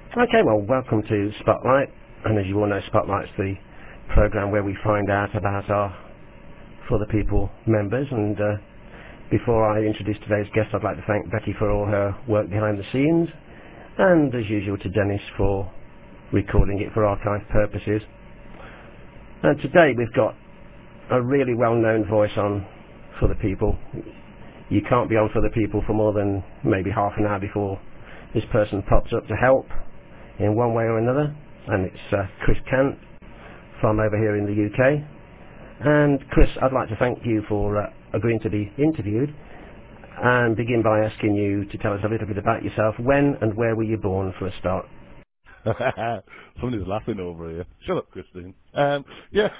Okay, well, welcome to Spotlight. And as you all know, Spotlight's the programme where we find out about our For the People members. And before I introduce today's guest, I'd like to thank Becky for all her work behind the scenes. And as usual to Dennis for recording it for archive purposes. And today we've got a really well-known voice on For the People. You can't be on For the People for more than maybe half an hour before this person pops up to help in one way or another, and it's Chris Cant from over here in the UK. And Chris, I'd like to thank you for agreeing to be interviewed, and begin by asking you to tell us a little bit about yourself. When and where were you born, for a start? Somebody's laughing over here. Shut up, Christine. Yeah,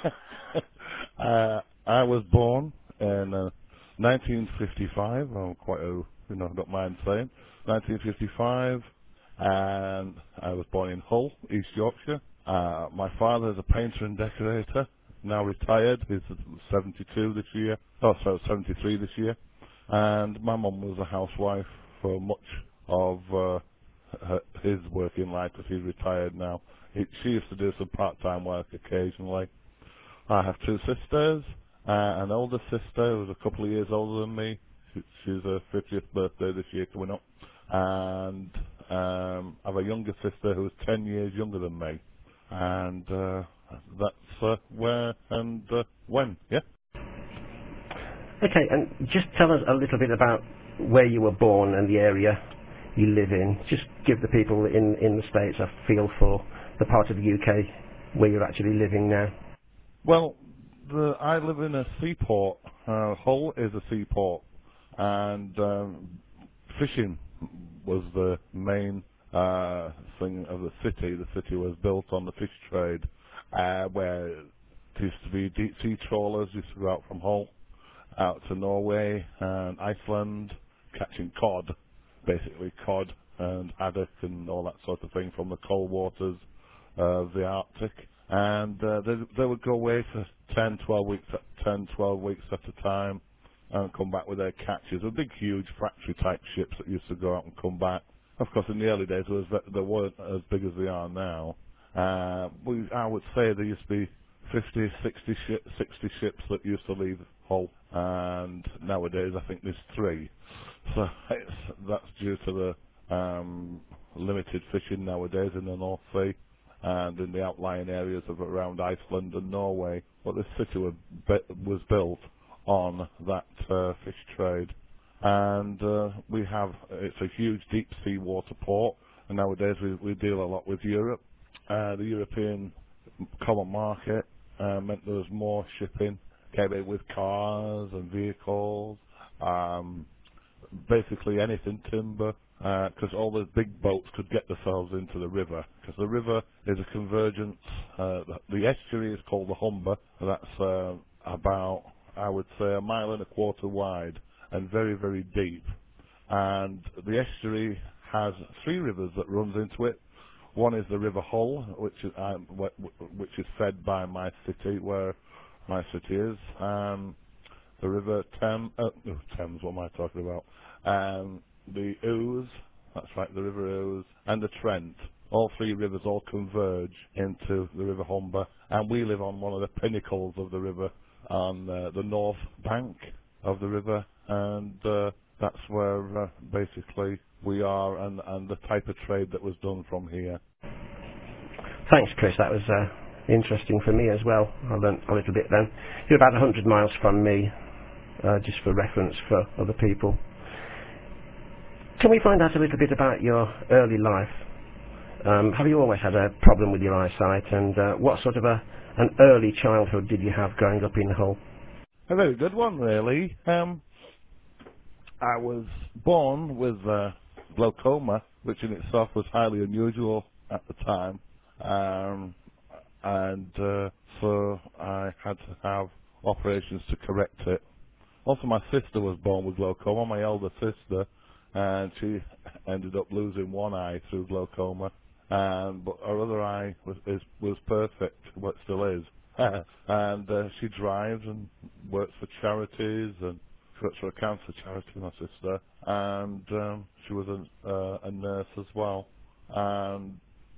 I was born in 1955. I'm quite a, don't mind saying, 1955, and I was born in Hull, East Yorkshire. My father is a painter and decorator, now retired. He's 72 this year. Oh, sorry, 73 this year. And my mum was a housewife for much of his working life, because he's retired now. She used to do some part-time work occasionally. I have two sisters. An older sister who's a couple of years older than me. She's her 50th birthday this year coming up. And I have a younger sister who's 10 years younger than me. And that's where and when, yeah? Okay, and just tell us a little bit about where you were born and the area you live in. Just give the people in the States a feel for the part of the UK where you're actually living now. Well, I live in a seaport. Hull is a seaport, and fishing was the main thing of the city. The city was built on the fish trade, where there used to be deep sea trawlers used to go out from Hull out to Norway and Iceland, catching cod, basically cod and haddock and all that sort of thing from the cold waters of the Arctic. And they would go away for 10, 12 weeks at a time and come back with their catches. The big, huge factory-type ships that used to go out and come back. Of course, in the early days, they weren't as big as they are now. I would say there used to be 50, 60 ships that used to leave Hull, and nowadays I think there's 3. So that's due to the limited fishing nowadays in the North Sea and in the outlying areas of around Iceland and Norway. But this city was built on that fish trade, and it's a huge deep sea water port. And nowadays we deal a lot with Europe. The European common market meant there was more shipping, came in with cars and vehicles, basically anything timber, because all the big boats could get themselves into the river, because the river is a convergence. The estuary is called the Humber. That's about, I would say, 1.25 miles wide and very, very deep. And the estuary has 3 rivers that runs into it. One is the River Hull, which is fed by my city, where my city is. The River Thames, what am I talking about? The Ouse, that's right, the River Ouse, and the Trent. All 3 rivers all converge into the River Humber, and we live on one of the pinnacles of the river, on the north bank of the river, and that's where basically we are, and the type of trade that was done from here. Thanks, Chris. That was interesting for me as well. I learnt a little bit then. You're about 100 miles from me, just for reference for other people. Can we find out a little bit about your early life? Have you always had a problem with your eyesight, and what sort of an early childhood did you have growing up in Hull? A very good one, really. I was born with glaucoma, which in itself was highly unusual at the time, and so I had to have operations to correct it. Also, my sister was born with glaucoma, my elder sister, and she ended up losing one eye through glaucoma, but her other eye was perfect, what still is. And she drives and works for charities, and she works for a cancer charity, my sister, and she was a nurse as well. And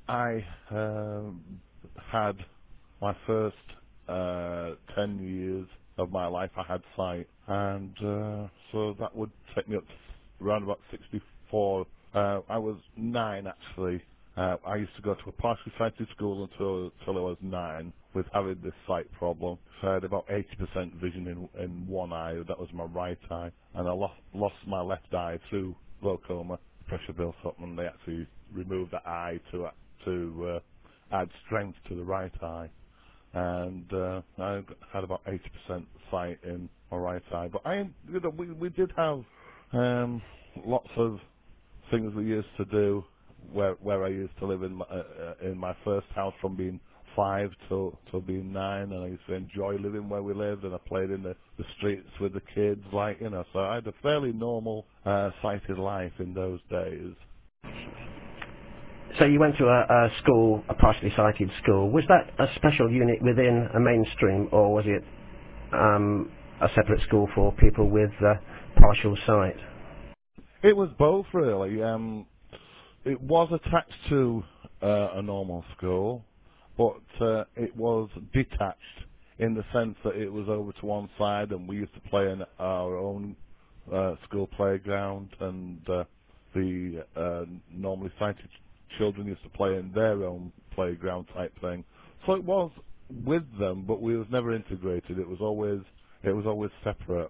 I had my first 10 years of my life I had sight, and so that would take me up to around about 64. I was 9 actually. I used to go to a partially sighted school until I was 9 with having this sight problem. So I had about 80% vision in one eye, that was my right eye, and I lost my left eye through glaucoma. Pressure built up and they actually removed that eye to add strength to the right eye. And I had about 80% sight in my right eye. But we did have lots of things we used to do where I used to live in my first house from being 5 till being 9, and I used to enjoy living where we lived, and I played in the streets with the kids, so I had a fairly normal sighted life in those days. So you went to a school, a partially sighted school. Was that a special unit within a mainstream, or was it a separate school for people with partial sight? It was both really. It was attached to a normal school, but it was detached in the sense that it was over to one side, and we used to play in our own school playground, and the normally sighted children used to play in their own playground type thing. So it was with them, but we was never integrated. It was always separate.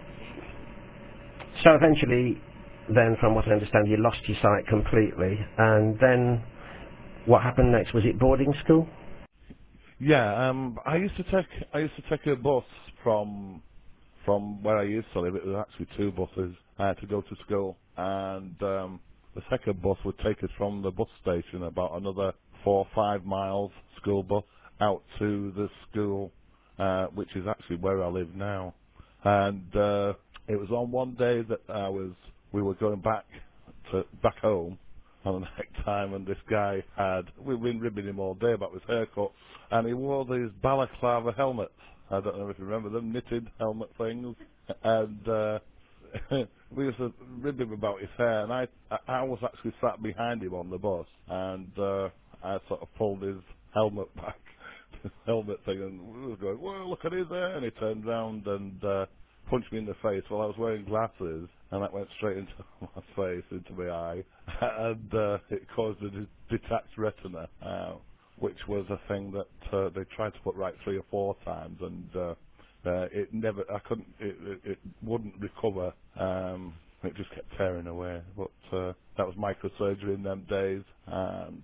So eventually, then, from what I understand, you lost your sight completely, and then what happened next? Was it boarding school? Yeah, I used to take a bus from where I used to live. It was actually 2 buses to go to school, and the second bus would take us from the bus station about another 4 or 5 miles, school bus, out to the school, which is actually where I live now. And it was on one day that we were going back home on the night time, and this guy we've been ribbing him all day about his haircut, and he wore these balaclava helmets. I don't know if you remember them, knitted helmet things, and we used to rib him about his hair, and I was actually sat behind him on the bus, and I sort of pulled his helmet back, his helmet thing, and we were going, "Whoa, look at his hair!" And he turned round and punched me in the face while I was wearing glasses, and that went straight into my face, into my eye, and it caused a detached retina, which was a thing that they tried to put right 3 or 4 times, and it never, it wouldn't recover. It just kept tearing away. But that was microsurgery in them days, and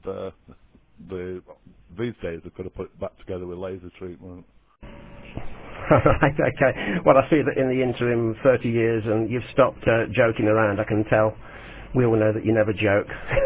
these days they could have put it back together with laser treatment. Right, okay. Well, I see that in the interim 30 years and you've stopped joking around. I can tell. We all know that you never joke.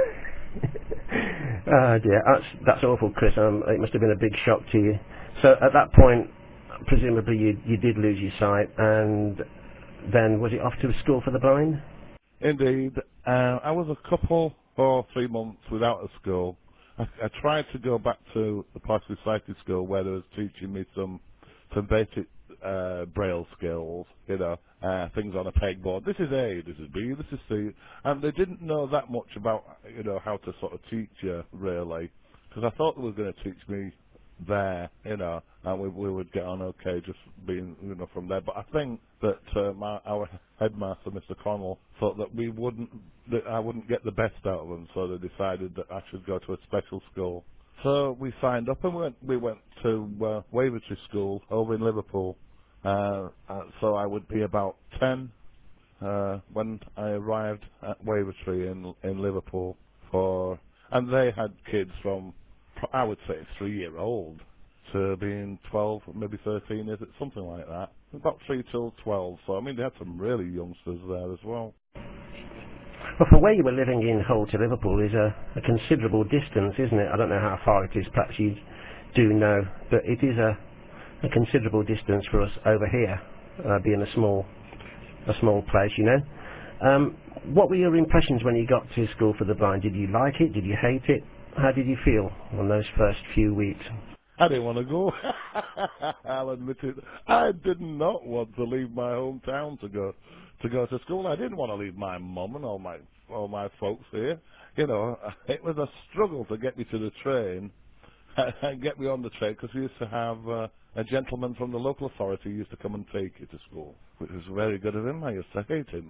Oh dear, that's awful, Chris. It must have been a big shock to you. So at that point, presumably you did lose your sight, and then was it off to a school for the blind? Indeed. I was a couple or 3 months without a school. I tried to go back to the partially sighted school where they was teaching me some basic braille skills, things on a pegboard. This is A, this is B, this is C, and they didn't know that much about, how to sort of teach you really, because I thought they were going to teach me there, and we would get on okay just being, from there. But I think that our headmaster, Mr. Connell, thought that I wouldn't get the best out of them, so they decided that I should go to a special school. So we signed up and we went to Wavertree School over in Liverpool. So I would be about 10 when I arrived at Wavertree in Liverpool and they had kids from, I would say, 3-year-old to being 12, maybe 13, is it something like that? About 3 till 12. So I mean, they had some really youngsters there as well. Well, for where you were living in Hull to Liverpool is a considerable distance, isn't it? I don't know how far it is, perhaps you do know, but it is a considerable distance for us over here, being a small place, What were your impressions when you got to School for the Blind? Did you like it? Did you hate it? How did you feel on those first few weeks? I didn't want to go. I'll admit it. I did not want to leave my hometown to go to school. I didn't want to leave my mum and all my folks here. you know, it was a struggle to get me to the train and get me on the train, because we used to have a gentleman from the local authority who used to come and take you to school, which was very good of him. I used to hate him.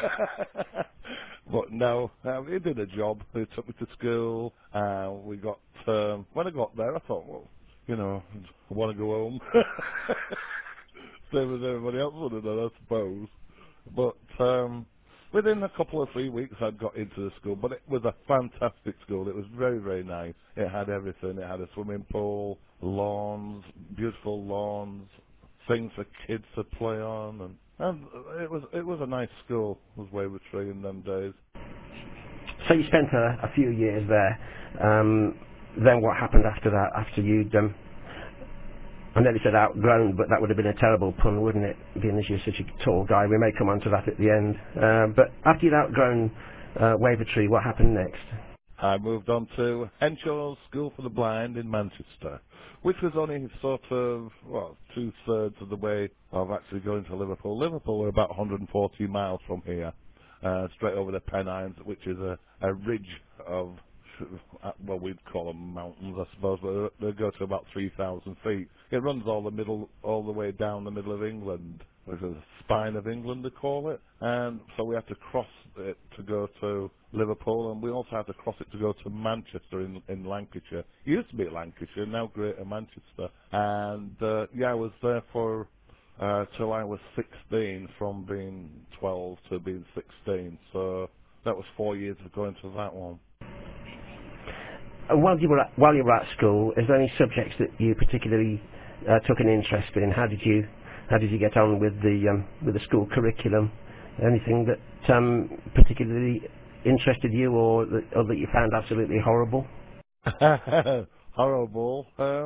But no, he did a job. He took me to school. We got, when I got there, I thought, well, you know, I want to go home. Same as everybody else would have done, I suppose. But within a couple of 3 weeks, I'd got into the school. But it was a fantastic school. It was very, very nice. It had everything. It had a swimming pool, lawns, beautiful lawns, things for kids to play on, and it was a nice school. It was Wavertree in them days. So you spent a few years there. Then what happened after that? After you'd, I nearly said outgrown, but that would have been a terrible pun, wouldn't it? Being as you're such a tall guy. We may come on to that at the end. But after you'd outgrown Wavertree, what happened next? I moved on to Henshaw's School for the Blind in Manchester, which was only sort of, well, 2/3 of the way of actually going to Liverpool. Liverpool were about 140 miles from here, straight over the Pennines, which is a ridge of, well, we'd call them mountains, I suppose, but they go to about 3,000 feet. It runs all the way down the middle of England, which is the spine of England, they call it. And so we had to cross it to go to Liverpool, and we also had to cross it to go to Manchester in Lancashire. It used to be at Lancashire, now Greater Manchester. And yeah, I was there for till I was 16, from being 12 to being 16. So that was 4 years of going to that one. While you were at school, is there any subjects that you particularly took an interest in? How did you get on with the school curriculum? Anything that particularly interested you, or that you found absolutely horrible? Horrible?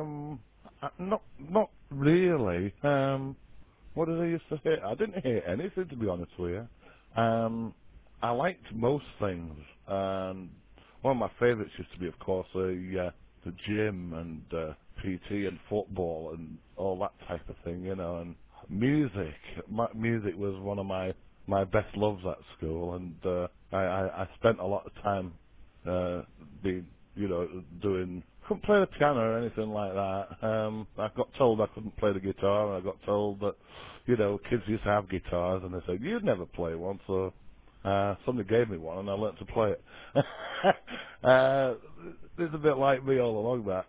Not really. What did I used to hate? I didn't hate anything, to be honest with you. I liked most things, and one of my favourites used to be, of course, the gym and PT and football and all that type of thing, you know, and music. Music was one of my best loves at school, and I spent a lot of time couldn't play the piano or anything like that. I got told I couldn't play the guitar, and I got told that, you know, kids used to have guitars, and they said, you'd never play one, so somebody gave me one, and I learnt to play it. It's a bit like me all along that.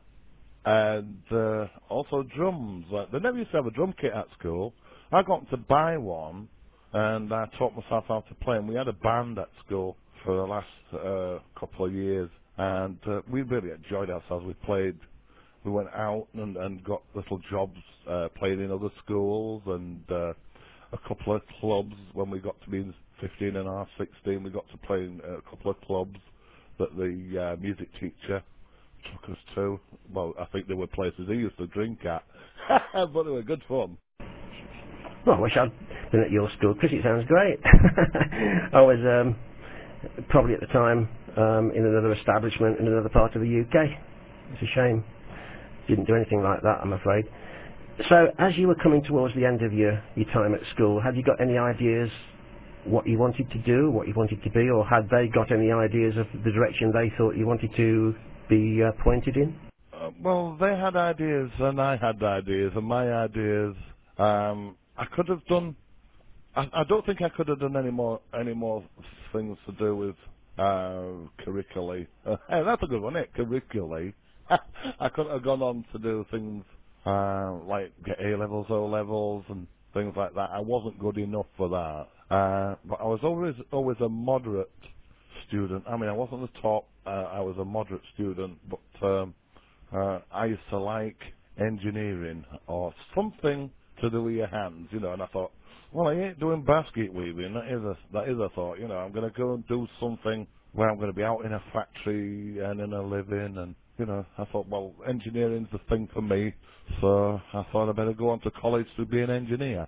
And also drums. They never used to have a drum kit at school. I got to buy one, and I taught myself how to play. And we had a band at school for the last couple of years, and we really enjoyed ourselves. We went out and got little jobs playing in other schools, and a couple of clubs. When we got to be 15 and a half, 16, we got to play in a couple of clubs that the music teacher took us to. Well, I think there were places he used to drink at, but they were good fun. Well, I wish I'd been at your school, because it sounds great. I was probably at the time in another establishment in another part of the UK. It's a shame. Didn't do anything like that, I'm afraid. So, as you were coming towards the end of your time at school, had you got any ideas what you wanted to do, what you wanted to be, or had they got any ideas of the direction they thought you wanted to be pointed in? Well, they had ideas, and I had ideas, and my ideas, I could have done. I don't think I could have done any more things to do with curriculae. Hey, that's a good one, isn't it? Curriculae. I could have gone on to do things like get A levels, O levels, and things like that. I wasn't good enough for that. But I was always a moderate student. I mean, I wasn't the top. I was a moderate student, but I used to like engineering or something to do with your hands, you know. And I thought, well, I ain't doing basket weaving. That is a thought, you know. I'm going to go and do something where I'm going to be out in a factory and in a living, and you know. I thought, well, engineering's the thing for me, so I thought I'd better go on to college to be an engineer.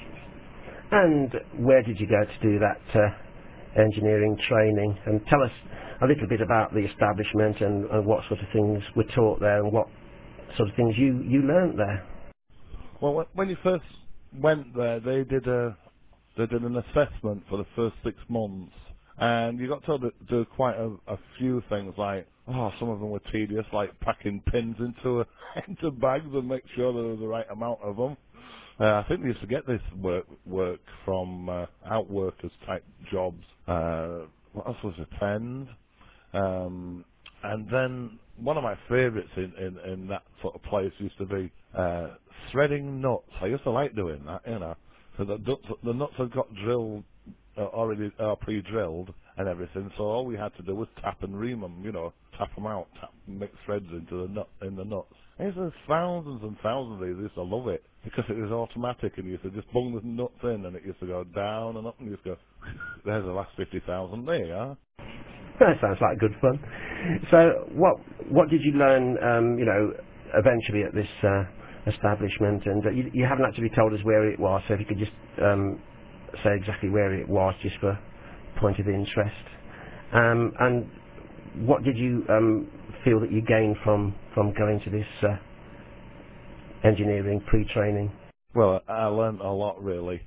And where did you go to do that engineering training? And tell us a little bit about the establishment and what sort of things were taught there, and what sort of things you learnt there. Well, when you first went there, they did an assessment for the first 6 months, And you got to do quite a few things, like, some of them were tedious, like packing pins into into bags and make sure there was the right amount of them. I think we used to get this work from outworkers type jobs. What else was it? Pens. And then one of my favourites in that sort of place used to be threading nuts. I used to like doing that, you know. So the nuts had got drilled, already pre-drilled and everything, so all we had to do was tap and ream them, you know, tap them out, make threads into the nuts. And there's thousands and thousands of these. I used to love it because it was automatic, and you used to just bung the nuts in, and it used to go down and up, and you used to go, there's the last 50,000, there you are. That sounds like good fun. So, what did you learn, eventually at this establishment? And you haven't actually told us where it was, so if you could just say exactly where it was, just for point of interest. And what did you feel that you gained from going to this engineering pre-training? Well, I learned a lot, really.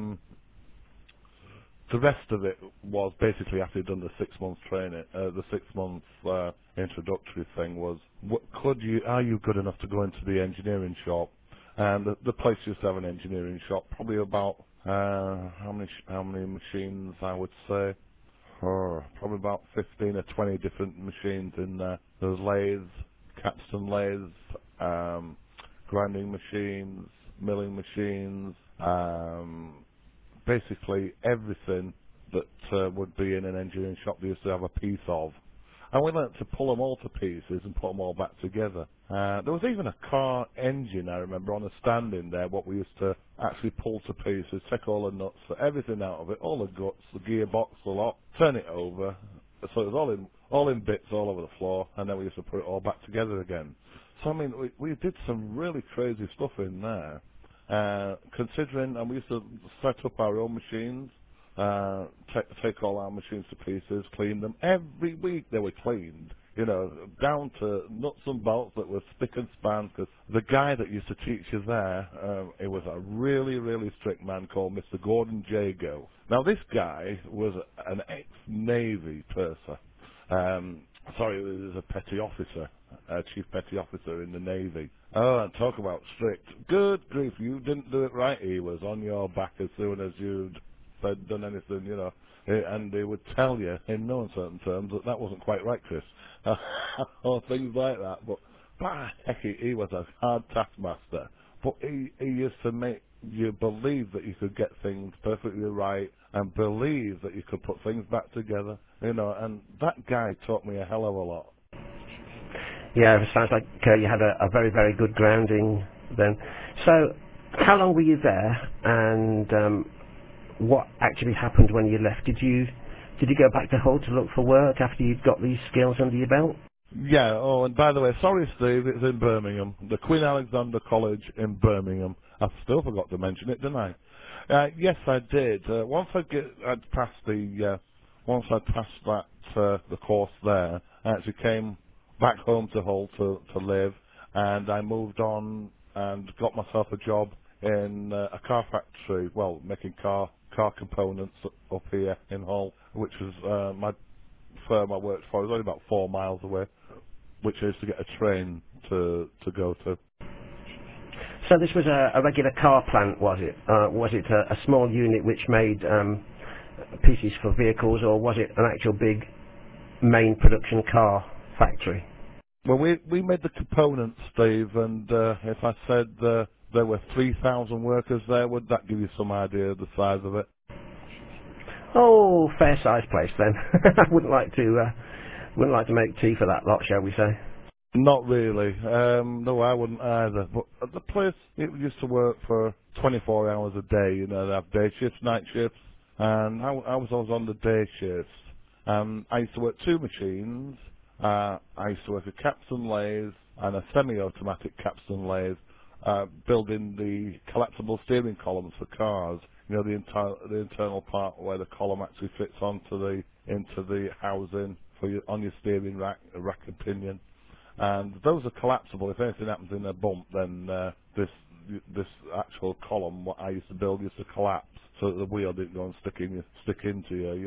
The rest of it was basically after you'd done the 6 months training, the 6 month introductory thing was, are you good enough to go into the engineering shop? And the place used to have an engineering shop, probably about how many machines I would say, probably about 15 or 20 different machines in there. There was lathes, capstan lathes, grinding machines, milling machines. Basically everything that would be in an engineering shop they used to have a piece of. And we learnt to pull them all to pieces and put them all back together. There was even a car engine, I remember, on a stand in there, what we used to actually pull to pieces, take all the nuts, everything out of it, all the guts, the gearbox, the lot, turn it over. So it was all in bits all over the floor, and then we used to put it all back together again. So, I mean, we did some really crazy stuff in there. Considering, and we used to set up our own machines, take all our machines to pieces, clean them. Every week they were cleaned, you know, down to nuts and bolts that were spick and span, because the guy that used to teach us there, it was a really, really strict man called Mr. Gordon Jago. Now this guy was an ex-Navy purser. Sorry, he was a petty officer, a chief petty officer in the Navy. Oh, and talk about strict. Good grief, you didn't do it right. He was on your back as soon as you'd done anything, you know. And he would tell you, in no uncertain terms, that wasn't quite right, Chris. Or things like that. But, by heck, he was a hard taskmaster. But he used to make you believe that you could get things perfectly right and believe that you could put things back together, you know. And that guy taught me a hell of a lot. Yeah, it sounds like you had a very, very good grounding then. So, how long were you there, and what actually happened when you left? Did you go back to Hull to look for work after you'd got these skills under your belt? Yeah, and by the way, sorry Steve, it's in Birmingham. The Queen Alexandra College in Birmingham. I still forgot to mention it, didn't I? Yes, I did. Once I'd passed that, the course there, I actually came back home to Hull to live, and I moved on and got myself a job in a car factory, well, making car components up here in Hull, which was my firm I worked for. It was only about 4 miles away, which I used to get a train to go to. So this was a regular car plant, was it? Was it a small unit which made pieces for vehicles, or was it an actual big main production car factory? Well, we made the components, Steve, and if I said there were 3,000 workers there, would that give you some idea of the size of it? Oh, fair sized place then. I wouldn't like to make tea for that lot, shall we say? Not really. No, I wouldn't either. But at the place, it used to work for 24 hours a day. You know, they have day shifts, night shifts, and I was always on the day shifts. I used to work 2 machines. I used to work a capstan lathe and a semi-automatic capstan lathe, building the collapsible steering columns for cars. You know, the internal part where the column actually fits into the housing on your steering rack and pinion. And those are collapsible. If anything happens in a bump, then this actual column, what I used to build, used to collapse so that the wheel didn't go and stick into you, you know.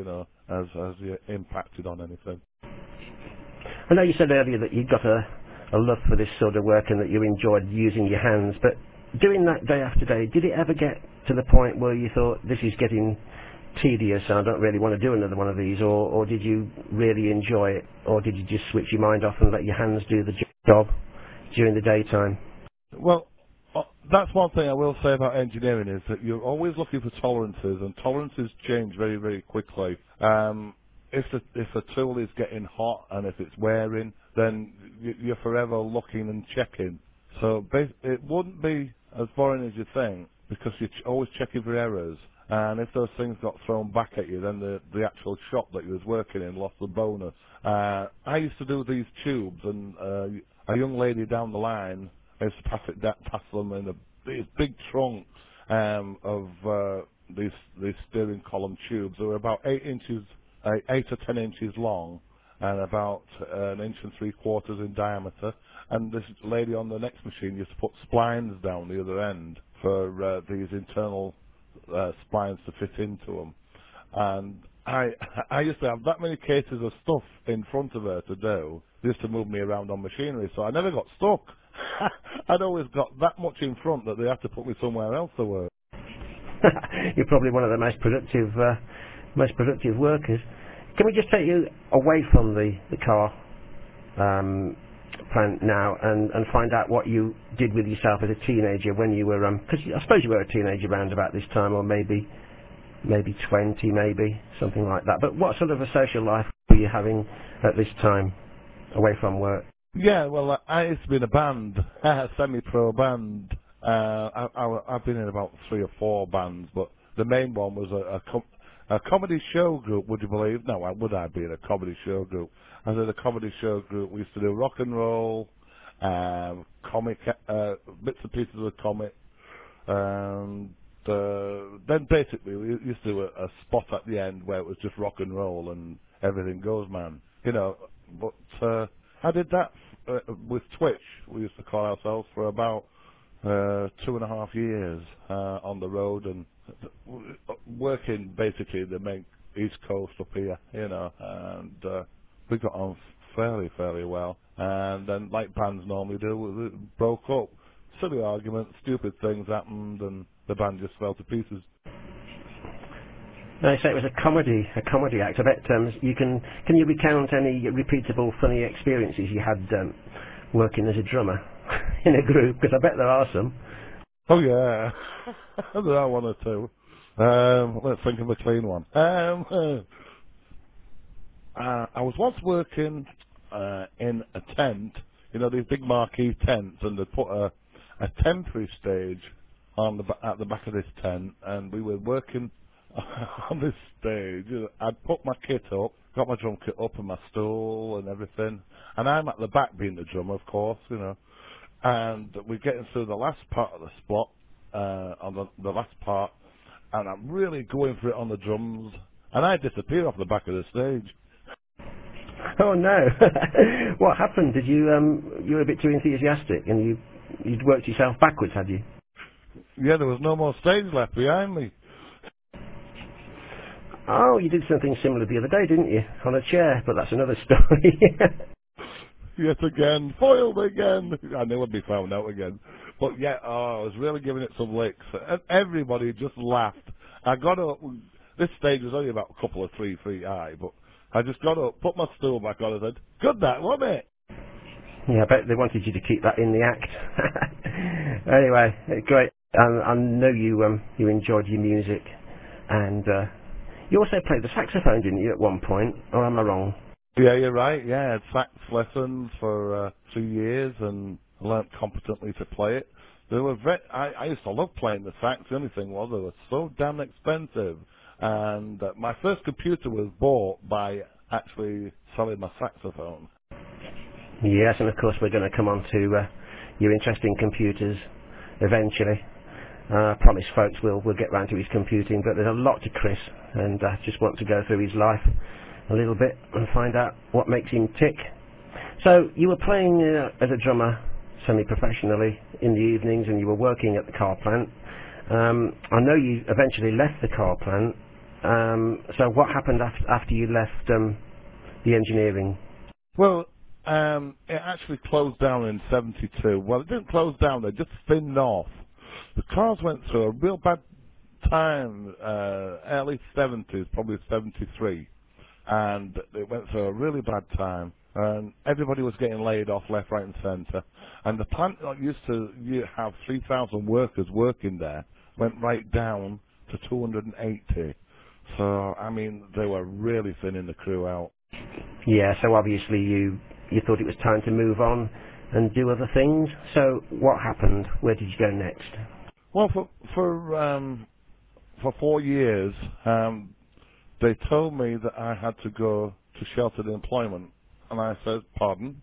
has impacted on anything. I know you said earlier that you got a love for this sort of work and that you enjoyed using your hands, but doing that day after day, did it ever get to the point where you thought, this is getting tedious and I don't really want to do another one of these, or did you really enjoy it, or did you just switch your mind off and let your hands do the job during the daytime? Well, that's one thing I will say about engineering is that you're always looking for tolerances, and tolerances change very, very quickly. If the tool is getting hot and if it's wearing, then you're forever looking and checking. So it wouldn't be as boring as you think, because you're always checking for errors. And if those things got thrown back at you, then the actual shop that you was working in lost the bonus. I used to do these tubes, and a young lady down the line used to pass them in these big trunks of these steering column tubes. They were about 8 or 10 inches long, and about 1.75 inches in diameter. And this lady on the next machine used to put splines down the other end for these internal splines to fit into them. And I used to have that many cases of stuff in front of her to do. They used to move me around on machinery, so I never got stuck. I'd always got that much in front that they had to put me somewhere else to work. You're probably one of the most productive workers. Can we just take you away from the car plant now and find out what you did with yourself as a teenager when you were, because I suppose you were a teenager around about this time, or maybe 20, maybe, something like that. But what sort of a social life were you having at this time, away from work? Yeah, well, I used to be in a band, a semi-pro band. I've been in about 3 or 4 bands, but the main one was a comedy show group, would you believe? No, would I be in a comedy show group? I was in a comedy show group. We used to do rock and roll, comic, bits and pieces of comic, and then basically we used to do a spot at the end where it was just rock and roll and everything goes, man. You know, but I did that with Twitch. We used to call ourselves for about 2.5 years on the road and working basically the main East Coast up here, you know, and we got on fairly well. And then, like bands normally do, we broke up. Silly arguments, stupid things happened, and the band just fell to pieces. No, so it was a comedy act. I bet can you recount any repeatable funny experiences you had working as a drummer in a group? Because I bet there are some. Oh yeah, there are 1 or 2. Let's think of a clean one. I was once working in a tent, you know, these big marquee tents, and they put a temporary stage at the back of this tent, and we were working on this stage. I'd put my kit up, got my drum kit up and my stool and everything, and I'm at the back being the drummer, of course, you know, and we're getting through the last part of the spot, on the last part, and I'm really going for it on the drums, and I disappear off the back of the stage. Oh no! What happened? Did you were a bit too enthusiastic and you'd worked yourself backwards, had you? Yeah, there was no more stage left behind me. Oh, you did something similar the other day, didn't you? On a chair, but that's another story. Yet again, foiled again. I knew I'd be found out again. But yeah, I was really giving it some licks. And everybody just laughed. I got up, this stage was only about a couple of 3 feet high, but I just got up, put my stool back on and said, good that, wasn't it? Yeah, I bet they wanted you to keep that in the act. Anyway, great. I know you enjoyed your music, and you also played the saxophone, didn't you, at one point? Or am I wrong? Yeah, you're right. Yeah, I had sax lessons for 2 years and learnt competently to play it. They were I used to love playing the sax. The only thing was they were so damn expensive. And my first computer was bought by actually selling my saxophone. Yes, and of course we're going to come on to your interest in computers eventually. I promise folks we'll get round to his computing, but there's a lot to Chris, and I just want to go through his life a little bit and find out what makes him tick. So you were playing as a drummer semi-professionally in the evenings, and you were working at the car plant. I know you eventually left the car plant So what happened after you left the engineering? Well, it actually closed down in 72. Well, it didn't close down, they just thinned off. The cars went through a real bad time, early 70s, probably 73. And it went through a really bad time. And everybody was getting laid off left, right and centre. And the plant that used to have 3,000 workers working there went right down to 280. So, I mean, they were really thinning the crew out. Yeah, so obviously you thought it was time to move on and do other things. So what happened? Where did you go next? Well, for 4 years, they told me that I had to go to sheltered employment, and I said, "Pardon?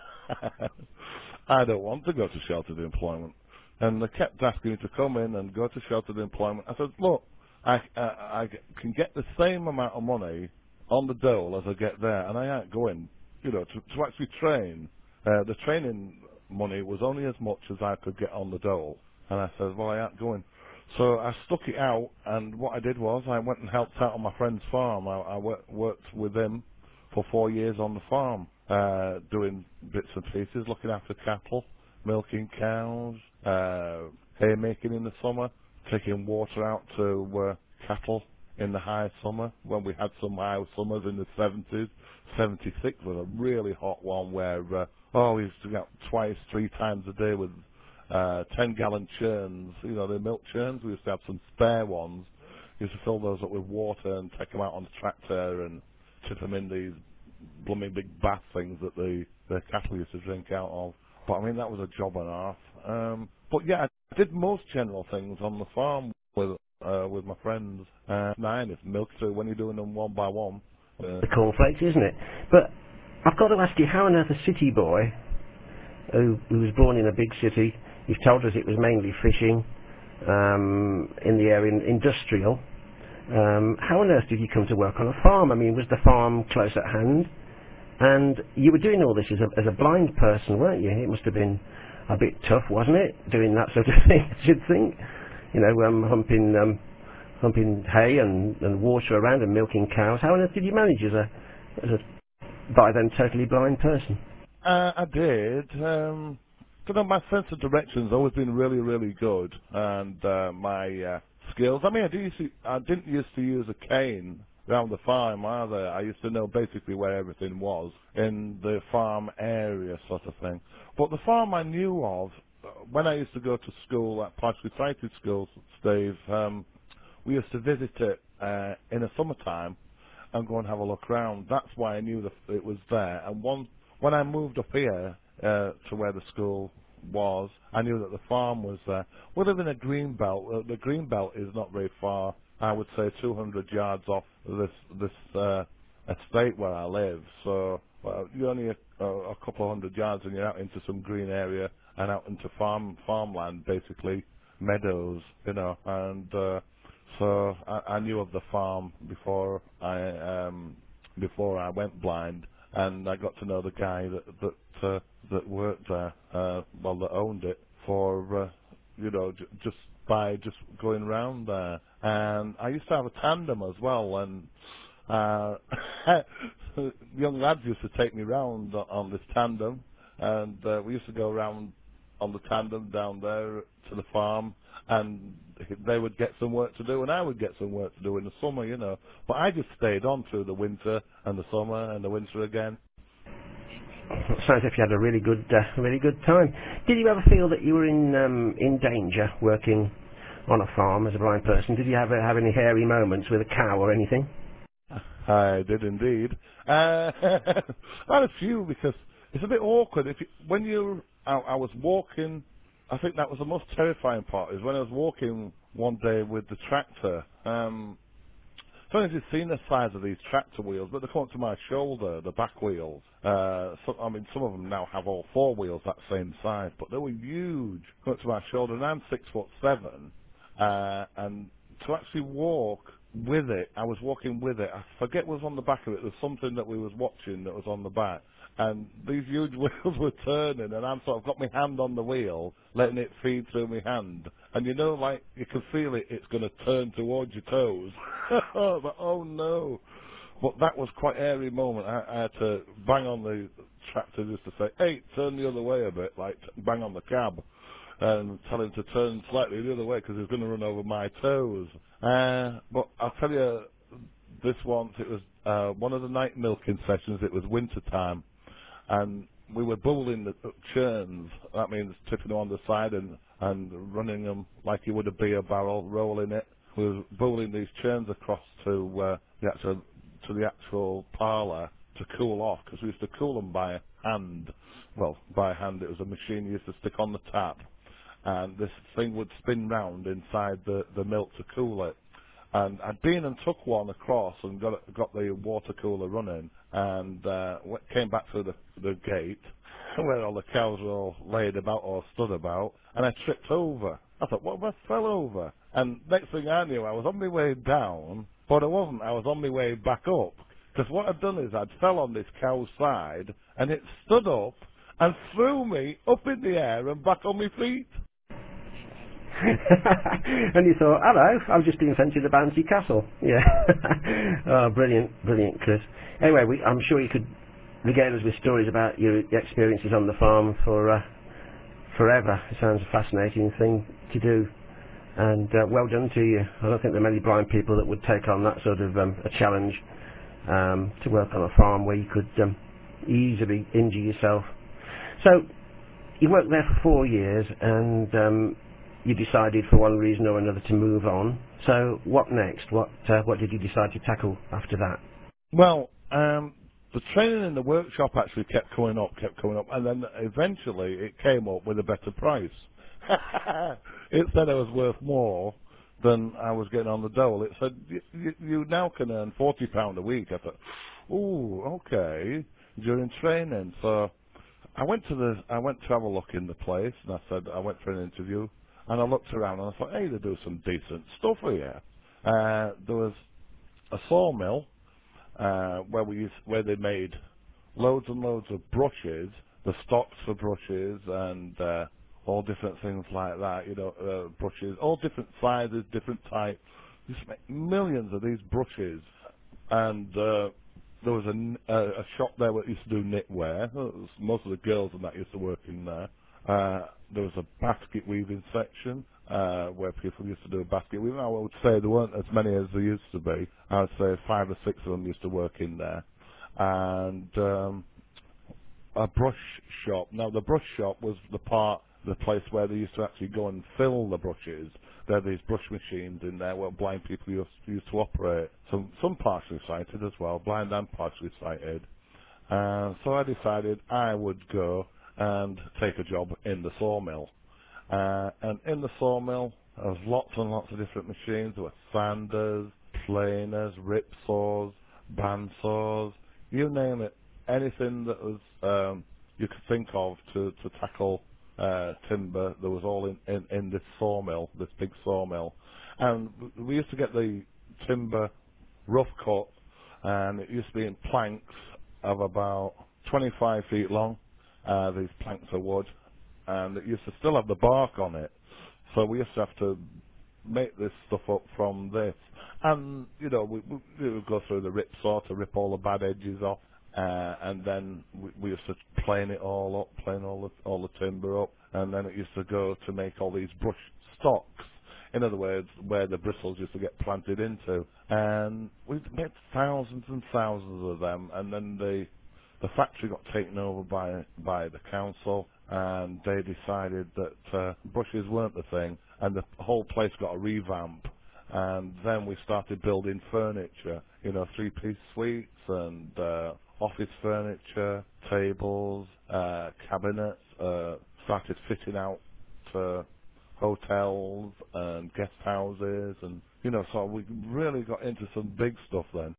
I don't want to go to sheltered employment." And they kept asking me to come in and go to sheltered employment. I said, "Look, I can get the same amount of money on the dole as I get there, and I ain't going, to actually train." The training money was only as much as I could get on the dole, and I said, "Well, I ain't going." So I stuck it out, and what I did was I went and helped out on my friend's farm. I worked with him for 4 years on the farm, doing bits and pieces, looking after cattle, milking cows, haymaking in the summer, taking water out to cattle in the high summer, when we had some high summers in the 70s. 76 was a really hot one where, we used to get twice, 3 times a day with 10-gallon churns, the milk churns. We used to have some spare ones. We used to fill those up with water and take them out on the tractor and tip them in these blooming big bath things that the cattle used to drink out of. But I mean, that was a job and a half. But yeah, I did most general things on the farm with my friends. Nine, if milk, so when you're doing them one by one. The cornflakes, isn't it? But I've got to ask you, how on earth a city boy who was born in a big city, you've told us it was mainly fishing, in the area, industrial, how on earth did you come to work on a farm? I mean, was the farm close at hand? And you were doing all this as a blind person, weren't you? It must have been a bit tough, wasn't it, doing that sort of thing, I should think? Humping hay and water around and milking cows. How on earth did you manage as a by then totally blind person? I did. My sense of direction's always been really, really good, and my skills. I mean, I didn't used to use a cane around the farm either. I used to know basically where everything was in the farm area, sort of thing. But the farm I knew of when I used to go to school at partially sighted schools, Steve. We used to visit it in the summertime and go and have a look around. That's why I knew that it was there. And when I moved up here to where the school was, I knew that the farm was there. We live in a green belt. The green belt is not very far. I would say 200 yards off this estate where I live. So you're only a couple of hundred yards, and you're out into some green area and out into farmland, basically meadows, and. So I knew of the farm before I went blind, and I got to know the guy that worked there, that owned it for just going round there. And I used to have a tandem as well, and young lads used to take me round on this tandem, and we used to go around on the tandem down there to the farm, and they would get some work to do, and I would get some work to do in the summer, But I just stayed on through the winter and the summer and the winter again. Sounds as if you had a really good time. Did you ever feel that you were in danger working on a farm as a blind person? Did you ever have any hairy moments with a cow or anything? I did indeed. I had a few, because it's a bit awkward I was walking. I think that was the most terrifying part, is when I was walking one day with the tractor. I don't know if you've seen the size of these tractor wheels, but they come up to my shoulder, the back wheels. Some of them now have all 4 wheels that same size, but they were huge. Come up to my shoulder, and I'm 6'7", and to actually walk with it, I was walking with it. I forget what was on the back of it. There was something that we was watching that was on the back, and these huge wheels were turning, and I'm sort of got my hand on the wheel, letting it feed through my hand, and you know, like, you can feel it's going to turn towards your toes. But, oh no. But that was quite an airy moment. I had to bang on the tractor just to say, hey, turn the other way a bit, like bang on the cab, and tell him to turn slightly the other way because he's going to run over my toes. But I'll tell you, this once, it was one of the night milking sessions. It was winter time, and we were bowling the churns. That means tipping them on the side and running them like you would a beer barrel, rolling it. We were bowling these churns across to the actual parlour to cool off, because we used to cool them by hand. Well, by hand, it was a machine you used to stick on the tap, and this thing would spin round inside the milk to cool it. And I'd been and took one across and got the water cooler running, and came back through the gate where all the cows were all laid about or stood about, and I tripped over. I thought, what if I fell over? And next thing I knew, I was on my way down, but I wasn't. I was on my way back up. Because what I'd done is I'd fell on this cow's side, and it stood up and threw me up in the air and back on my feet. And you thought, hello, I've just been sent to the bouncy castle. Yeah. Oh, brilliant, brilliant, Chris. Anyway, I'm sure you could regale us with stories about your experiences on the farm for forever. It sounds a fascinating thing to do. And well done to you. I don't think there are many blind people that would take on that sort of a challenge to work on a farm where you could easily injure yourself. So, you worked there for 4 years, and you decided for one reason or another to move on. So what next? What did you decide to tackle after that? Well, the training in the workshop actually kept coming up, and then eventually it came up with a better price. It said I was worth more than I was getting on the dole. It said, you now can earn £40 a week. I thought, ooh, okay, during training. So I went to have a look in the place, and I went for an interview. And I looked around and I thought, hey, they do some decent stuff here. There was a sawmill where they made loads and loads of brushes, the stocks for brushes, and all different things like that. Brushes, all different sizes, different types. They used to make millions of these brushes. And there was a shop there that used to do knitwear. Most of the girls and that used to work in there. There was a basket weaving section where people used to do basket weaving. I would say there weren't as many as there used to be. I would say 5 or 6 of them used to work in there. And a brush shop. Now, the brush shop was the place where they used to actually go and fill the brushes. There are these brush machines in there where blind people used to operate. Some partially sighted as well, blind and partially sighted. So I decided I would go and take a job in the sawmill. And in the sawmill, there was lots and lots of different machines. There were sanders, planers, rip saws, band saws, you name it. Anything that was you could think of to tackle timber, there was all in this sawmill, this big sawmill. And we used to get the timber rough cut, and it used to be in planks of about 25 feet long. These planks of wood, and it used to still have the bark on it. So we used to have to make this stuff up from this. And, we would go through the rip saw to rip all the bad edges off, and then we used to plane it all up, plane all the timber up, and then it used to go to make all these brush stocks. In other words, where the bristles used to get planted into. And we made thousands and thousands of them, and then the factory got taken over by the council, and they decided that brushes weren't the thing, and the whole place got a revamp. And then we started building furniture, 3-piece suites and office furniture, tables, cabinets, started fitting out to hotels and guest houses, and so we really got into some big stuff then.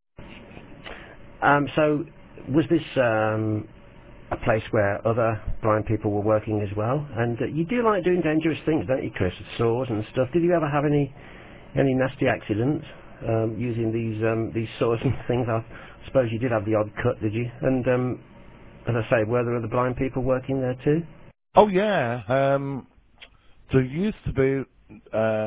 So was this a place where other blind people were working as well? And you do like doing dangerous things, don't you, Chris? Saws and stuff. Did you ever have any nasty accidents using these saws and things? I suppose you did have the odd cut, did you? And as I say, were there other blind people working there too? Oh yeah, there used to be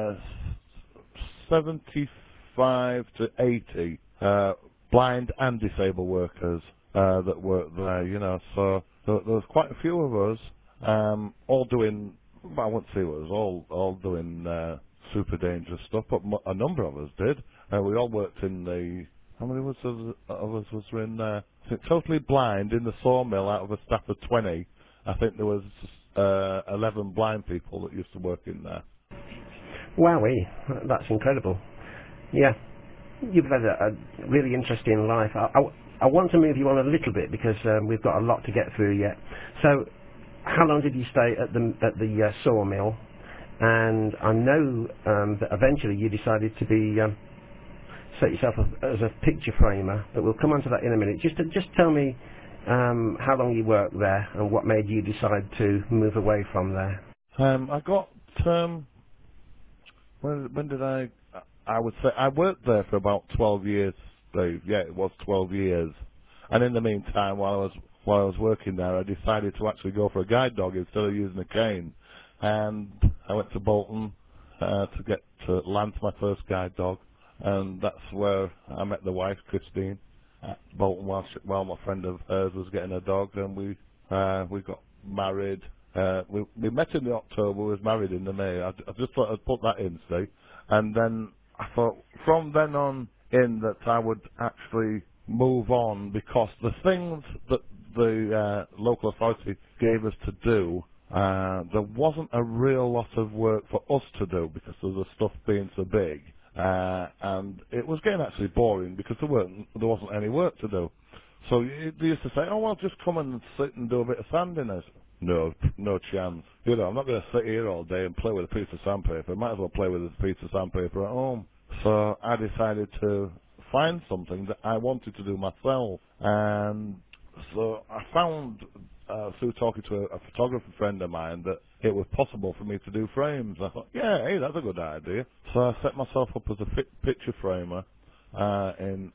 75 to 80 blind and disabled workers that worked there. You know, so there was quite a few of us, all doing. Well, I wouldn't say it was all doing super dangerous stuff, but a number of us did. We all worked in the. How many of us was in there? I think totally blind in the sawmill out of a staff of 20. I think there was 11 blind people that used to work in there. Wowee, that's incredible. Yeah, you've led a really interesting life. I want to move you on a little bit because we've got a lot to get through yet. So, how long did you stay at the sawmill? And I know that eventually you decided to be set yourself up as a picture framer, but we'll come on to that in a minute. Just tell me how long you worked there and what made you decide to move away from there. I got when did I would say I worked there for about 12 years, Dave. Yeah, it was 12 years. And in the meantime, while I was working there, I decided to actually go for a guide dog instead of using a cane. And I went to Bolton to land my first guide dog, and that's where I met the wife, Christine, at Bolton while my friend of hers was getting a dog, and we got married. We met in the October, we was married in the May. I just thought I'd put that in, see. And then I thought from then on in that I would actually move on, because the things that the local authority gave us to do, there wasn't a real lot of work for us to do because of the stuff being so big. And it was getting actually boring because there wasn't any work to do. So they used to say, oh, well, just come and sit and do a bit of sanding. I said, no chance. You know, I'm not going to sit here all day and play with a piece of sandpaper. I might as well play with a piece of sandpaper at home. So I decided to find something that I wanted to do myself. And so I found, through talking to a photographer friend of mine, that it was possible for me to do frames. I thought, yeah, hey, that's a good idea. So I set myself up as a picture framer in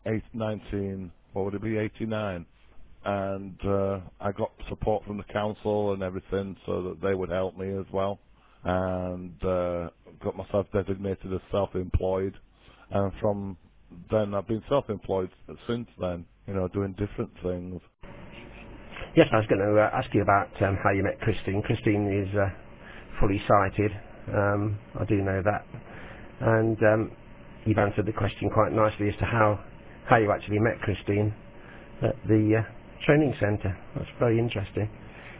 89, and I got support from the council and everything so that they would help me as well, and got myself designated as self-employed, and from then I've been self-employed since then, you know, doing different things. Yes, I was going to ask you about how you met Christine. Christine is fully sighted. I do know that. And you've answered the question quite nicely as to how you actually met Christine at the training centre. That's very interesting.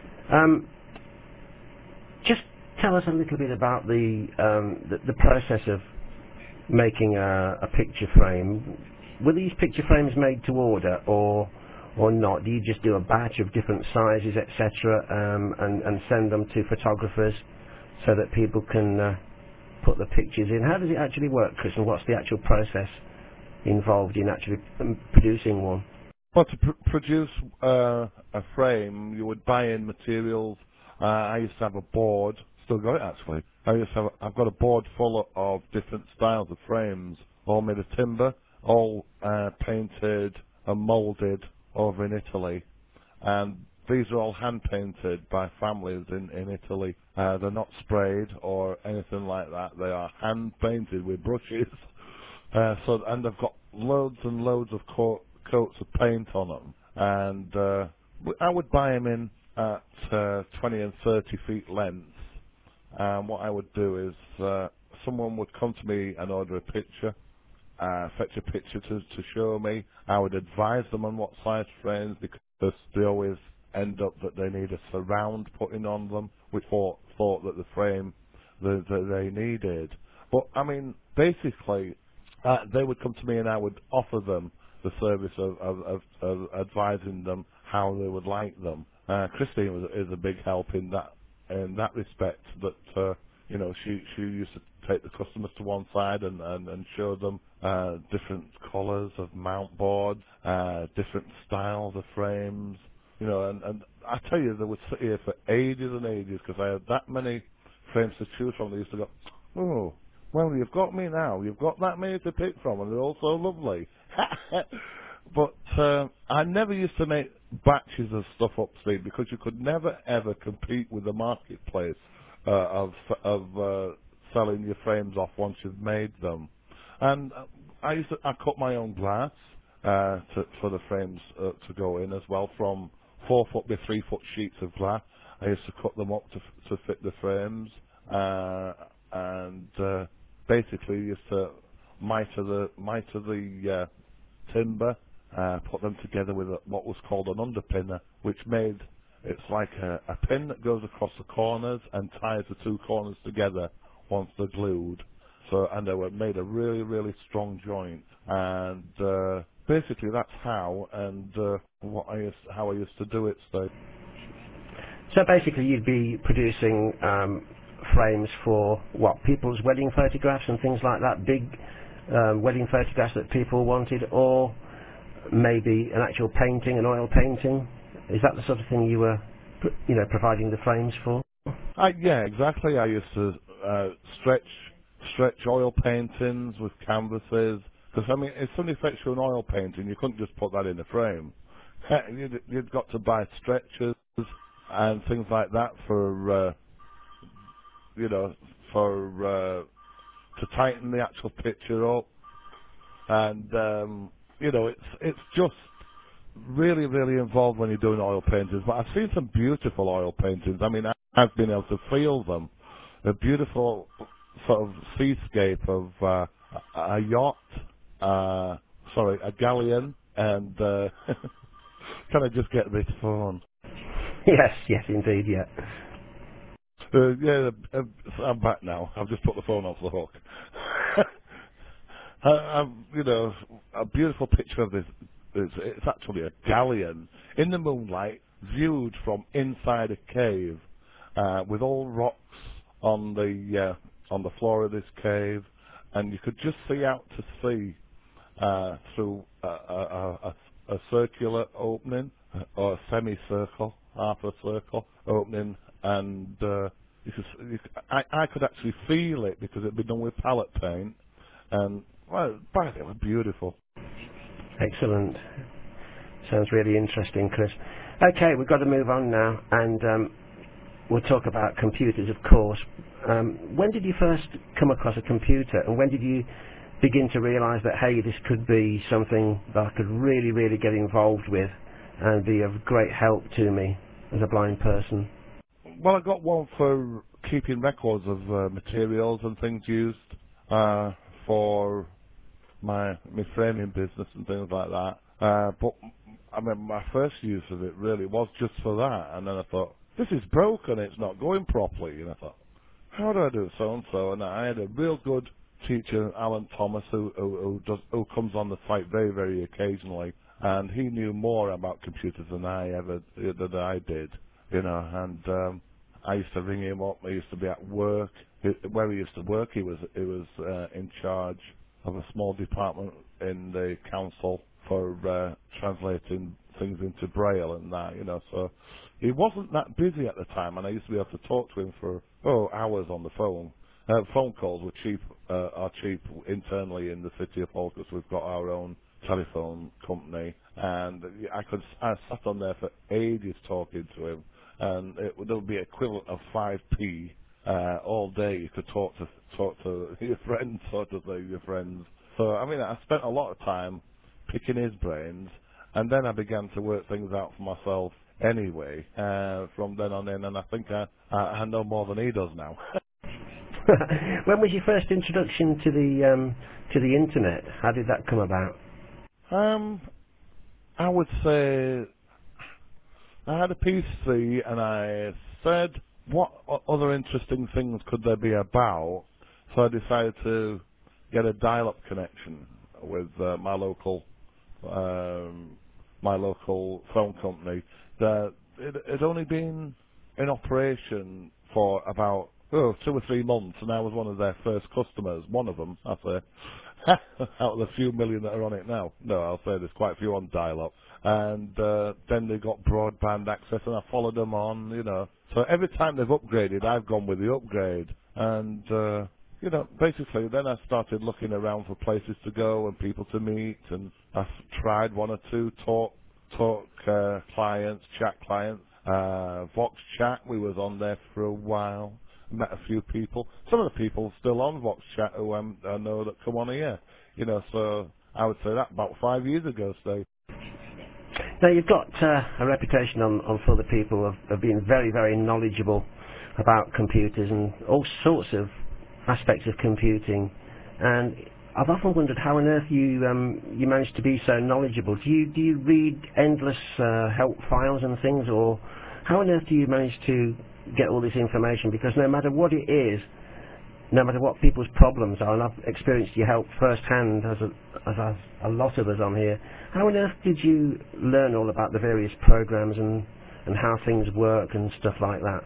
Just tell us a little bit about the process of making a picture frame. Were these picture frames made to order or not? Do you just do a batch of different sizes, etc., and send them to photographers so that people can put the pictures in? How does it actually work, Chris, and what's the actual process involved in actually producing one? Well, to produce a frame, you would buy in materials. I used to have a board, still got it actually. I've got a board full of different styles of frames, all made of timber, all painted and moulded over in Italy. And these are all hand painted by families in Italy. They're not sprayed or anything like that. They are hand painted with brushes. And they've got loads and loads of coats of paint on them. And I would buy them in at 20 and 30 feet length. And what I would do is someone would come to me and order a picture, fetch a picture to show me. I would advise them on what size frames, because they always end up that they need a surround putting on them, which thought that the frame that they needed. But I mean, basically, they would come to me and I would offer them the service of advising them how they would like them. Christine is a big help in that respect. That you know, she used to take the customers to one side and show them different colours of mount boards, different styles of frames. You know, and I tell you, they would sit here for ages and ages because I had that many frames to choose from. They used to go, oh, well, you've got me now. You've got that many to pick from, and they're all so lovely. But I never used to make batches of stuff up Steve, because you could never ever compete with the marketplace of selling your frames off once you've made them. And I cut my own glass for the frames to go in as well, from 4 foot by 3 foot sheets of glass. I used to cut them up to fit the frames, and basically used to miter the timber, put them together with what was called an underpinner, which made it's like a pin that goes across the corners and ties the two corners together once they're glued. So, and they were made a really, really strong joint. And basically, that's how and how I used to do it. So, So basically, you'd be producing frames for what, people's wedding photographs and things like that, big wedding photographs that people wanted, or maybe an actual painting, an oil painting. Is that the sort of thing you were, providing the frames for? yeah, exactly. I used to stretch oil paintings with canvases. Because, I mean, if somebody fetched you an oil painting, you couldn't just put that in a frame. You'd got to buy stretchers and things like that for, to tighten the actual picture up. And, it's just really, really involved when you're doing oil paintings. But I've seen some beautiful oil paintings. I mean, I've been able to feel them. A beautiful sort of seascape of a yacht, a galleon, and can I just get this phone? Yes, indeed, yeah. Yeah, I'm back now. I've just put the phone off the hook. A beautiful picture of this. It's actually a galleon in the moonlight, viewed from inside a cave, with all rocks on the floor of this cave, and you could just see out to sea through a circular opening, or a semicircle, half a circle opening, and I could actually feel it because it'd been done with palette paint, and well, they were beautiful. Excellent. Sounds really interesting, Chris. Okay, we've got to move on now, and we'll talk about computers, of course. When did you first come across a computer, and when did you begin to realise that, hey, this could be something that I could really, really get involved with and be of great help to me as a blind person? Well, I got one for keeping records of materials and things used for my framing business and things like that. But I mean, my first use of it really was just for that. And then I thought, this is broken, it's not going properly. And I thought, how do I do so and so? And I had a real good teacher, Alan Thomas, who comes on the site very, very occasionally, and he knew more about computers than I did, And I used to ring him up. I used to be at work. Where he used to work, he was in charge of a small department in the council for translating things into Braille and that, So he wasn't that busy at the time, and I used to be able to talk to him for hours on the phone. Phone calls are cheap internally in the city of Hull because we've got our own telephone company, and I sat on there for ages talking to him, and there would be equivalent of 5p all day. You could talk to your friends, sort of say your friends. So I mean, I spent a lot of time picking his brains, and then I began to work things out for myself anyway. From then on in, and I think I know more than he does now. When was your first introduction to the internet? How did that come about? I would say I had a PC, and I said, what other interesting things could there be about? So I decided to get a dial-up connection with my local phone company. It had only been in operation for about 2 or 3 months, and I was one of their first customers. One of them, I say, out of the few million that are on it now. No, I'll say there's quite a few on dial-up. And then they got broadband access, and I followed them on, So every time they've upgraded, I've gone with the upgrade. And, basically then I started looking around for places to go and people to meet, and I tried one or two talk Talk clients, chat clients, Vox Chat. We was on there for a while. Met a few people. Some of the people still on Vox Chat who I know that come on here. You know, so I would say that about 5 years ago. So Now, you've got a reputation for the people of being very, very knowledgeable about computers and all sorts of aspects of computing. And I've often wondered how on earth you manage to be so knowledgeable. Do you read endless help files and things, or how on earth do you manage to get all this information? Because no matter what it is, no matter what people's problems are, and I've experienced your help firsthand as a lot of us on here, how on earth did you learn all about the various programs and how things work and stuff like that?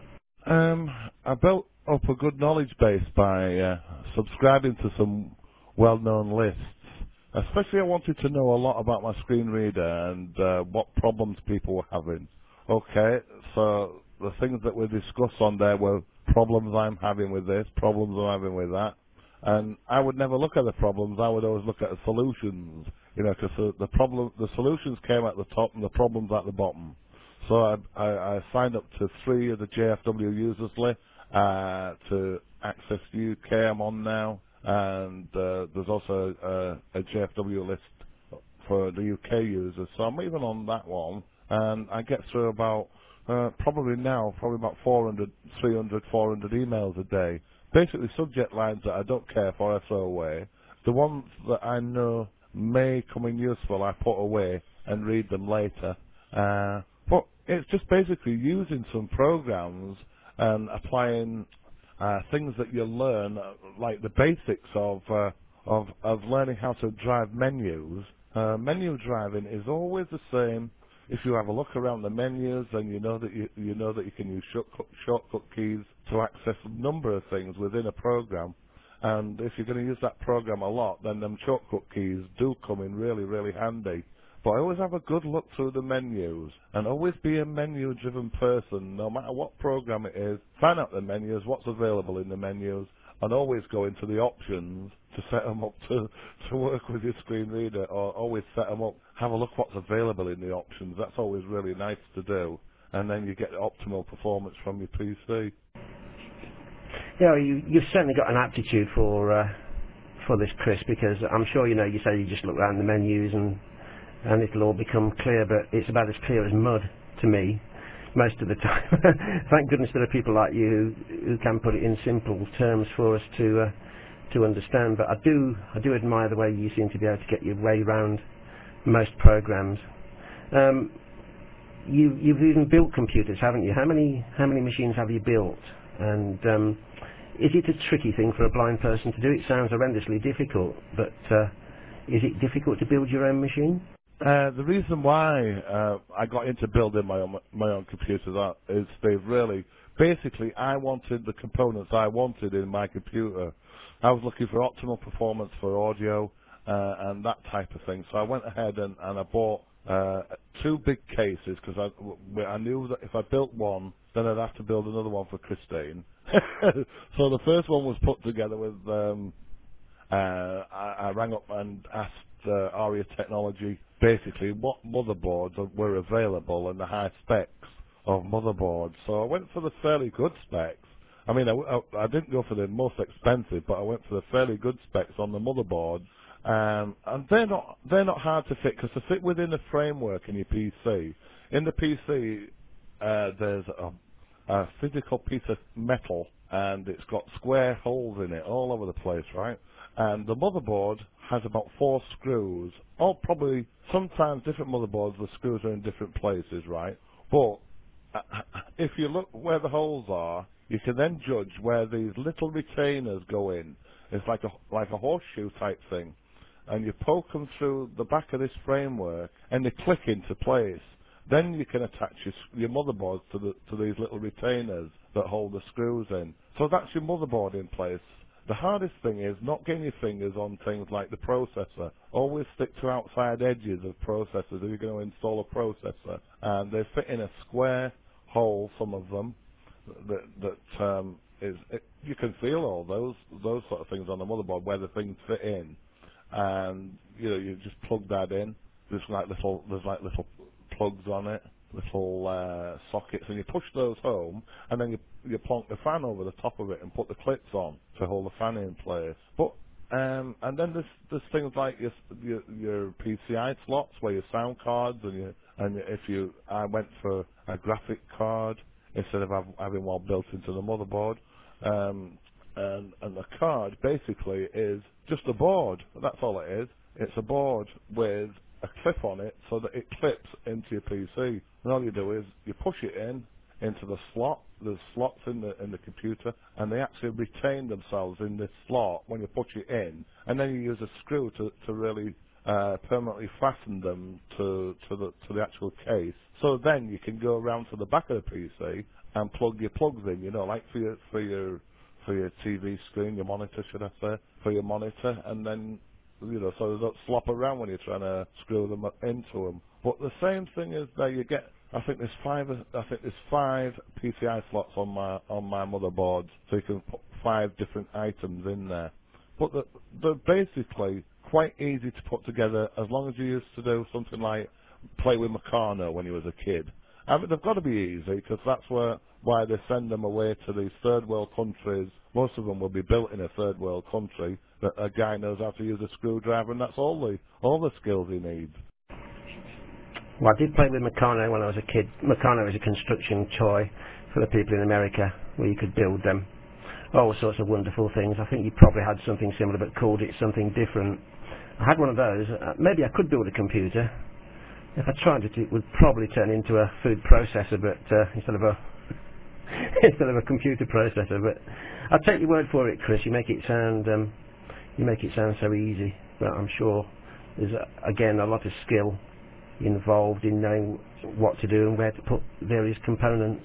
I built up a good knowledge base by subscribing to some well-known lists. Especially I wanted to know a lot about my screen reader and what problems people were having. Okay, so the things that were discussed on there were problems I'm having with this, problems I'm having with that. And I would never look at the problems, I would always look at the solutions. You know, because the solutions came at the top and the problems at the bottom. So I signed up to 3 of the JFW users list, to Access UK I'm on now, and there's also a JFW list for the UK users, so I'm even on that one, and I get through about, probably about 300, 400 emails a day. Basically subject lines that I don't care for, I throw away. The ones that I know may come in useful, I put away and read them later. But it's just basically using some programs and applying things that you learn, like the basics of learning how to drive menus. Menu driving is always the same. If you have a look around the menus, then you know that you can use shortcut keys to access a number of things within a program. And if you're going to use that program a lot, then them shortcut keys do come in really, really handy. But I always have a good look through the menus, and always be a menu-driven person, no matter what program it is. Find out the menus, what's available in the menus, and always go into the options to set them up to work with your screen reader, or always set them up, have a look what's available in the options. That's always really nice to do, and then you get optimal performance from your PC. Yeah, you've certainly got an aptitude for this, Chris, because I'm sure you say you just look around the menus and it'll all become clear, but it's about as clear as mud to me most of the time. Thank goodness there are people like you who can put it in simple terms for us to understand. But I do admire the way you seem to be able to get your way around most programs. You've even built computers, haven't you? How many machines have you built? And is it a tricky thing for a blind person to do? It sounds horrendously difficult, but is it difficult to build your own machine? The reason why I got into building my own computers is basically I wanted the components I wanted in my computer. I was looking for optimal performance for audio and that type of thing. So I went ahead and I bought 2 big cases, because I knew that if I built one, then I'd have to build another one for Christine. So the first one was put together with I rang up and asked Aria Technology basically what motherboards were available and the high specs of motherboards. So I went for the fairly good specs. I mean, I didn't go for the most expensive, but I went for the fairly good specs on the motherboard. And they're not hard to fit, because they fit within a framework in your PC. In the PC, there's a physical piece of metal, and it's got square holes in it all over the place, right? And the motherboard has about 4 screws, or probably sometimes different motherboards, the screws are in different places, right? But if you look where the holes are, you can then judge where these little retainers go in. It's like a horseshoe type thing. And you poke them through the back of this framework, and they click into place. Then you can attach your motherboard to these little retainers that hold the screws in. So that's your motherboard in place. The hardest thing is not getting your fingers on things like the processor. Always stick to outside edges of processors if you're going to install a processor. And they fit in a square hole, some of them, you can feel all those sort of things on the motherboard where the things fit in. And you just plug that in. There's like little plugs on it, little sockets, and you push those home, and then you plonk the fan over the top of it and put the clips on to hold the fan in place. But and then there's things like your PCI slots where your sound cards and I went for a graphic card instead of having one built into the motherboard. And the card basically is just a board. That's all it is. It's a board with a clip on it so that it clips into your PC. And all you do is you push it into the slot. There's slots in the computer, and they actually retain themselves in this slot when you push it in. And then you use a screw to really permanently fasten them to the actual case. So then you can go around to the back of the PC and plug your plugs in. Like for your TV screen, your monitor, should I say, for your monitor, and then, so they don't slop around when you're trying to screw them into them. But the same thing is that you get, I think there's five PCI slots on my motherboard, so you can put 5 different items in there. But they're basically quite easy to put together as long as you used to do something like play with Meccano when you was a kid. I mean, they've got to be easy because that's why they send them away to these third world countries. Most of them will be built in a third world country that a guy knows how to use a screwdriver, and that's all the skills he needs. Well, I did play with Meccano when I was a kid. Meccano is a construction toy for the people in America where you could build them. All sorts of wonderful things. I think you probably had something similar but called it something different. I had one of those. Maybe I could build a computer. If I tried it, it would probably turn into a food processor, but instead of a computer processor. But I'll take your word for it, Chris. You make it sound so easy. But I'm sure there's again a lot of skill involved in knowing what to do and where to put various components.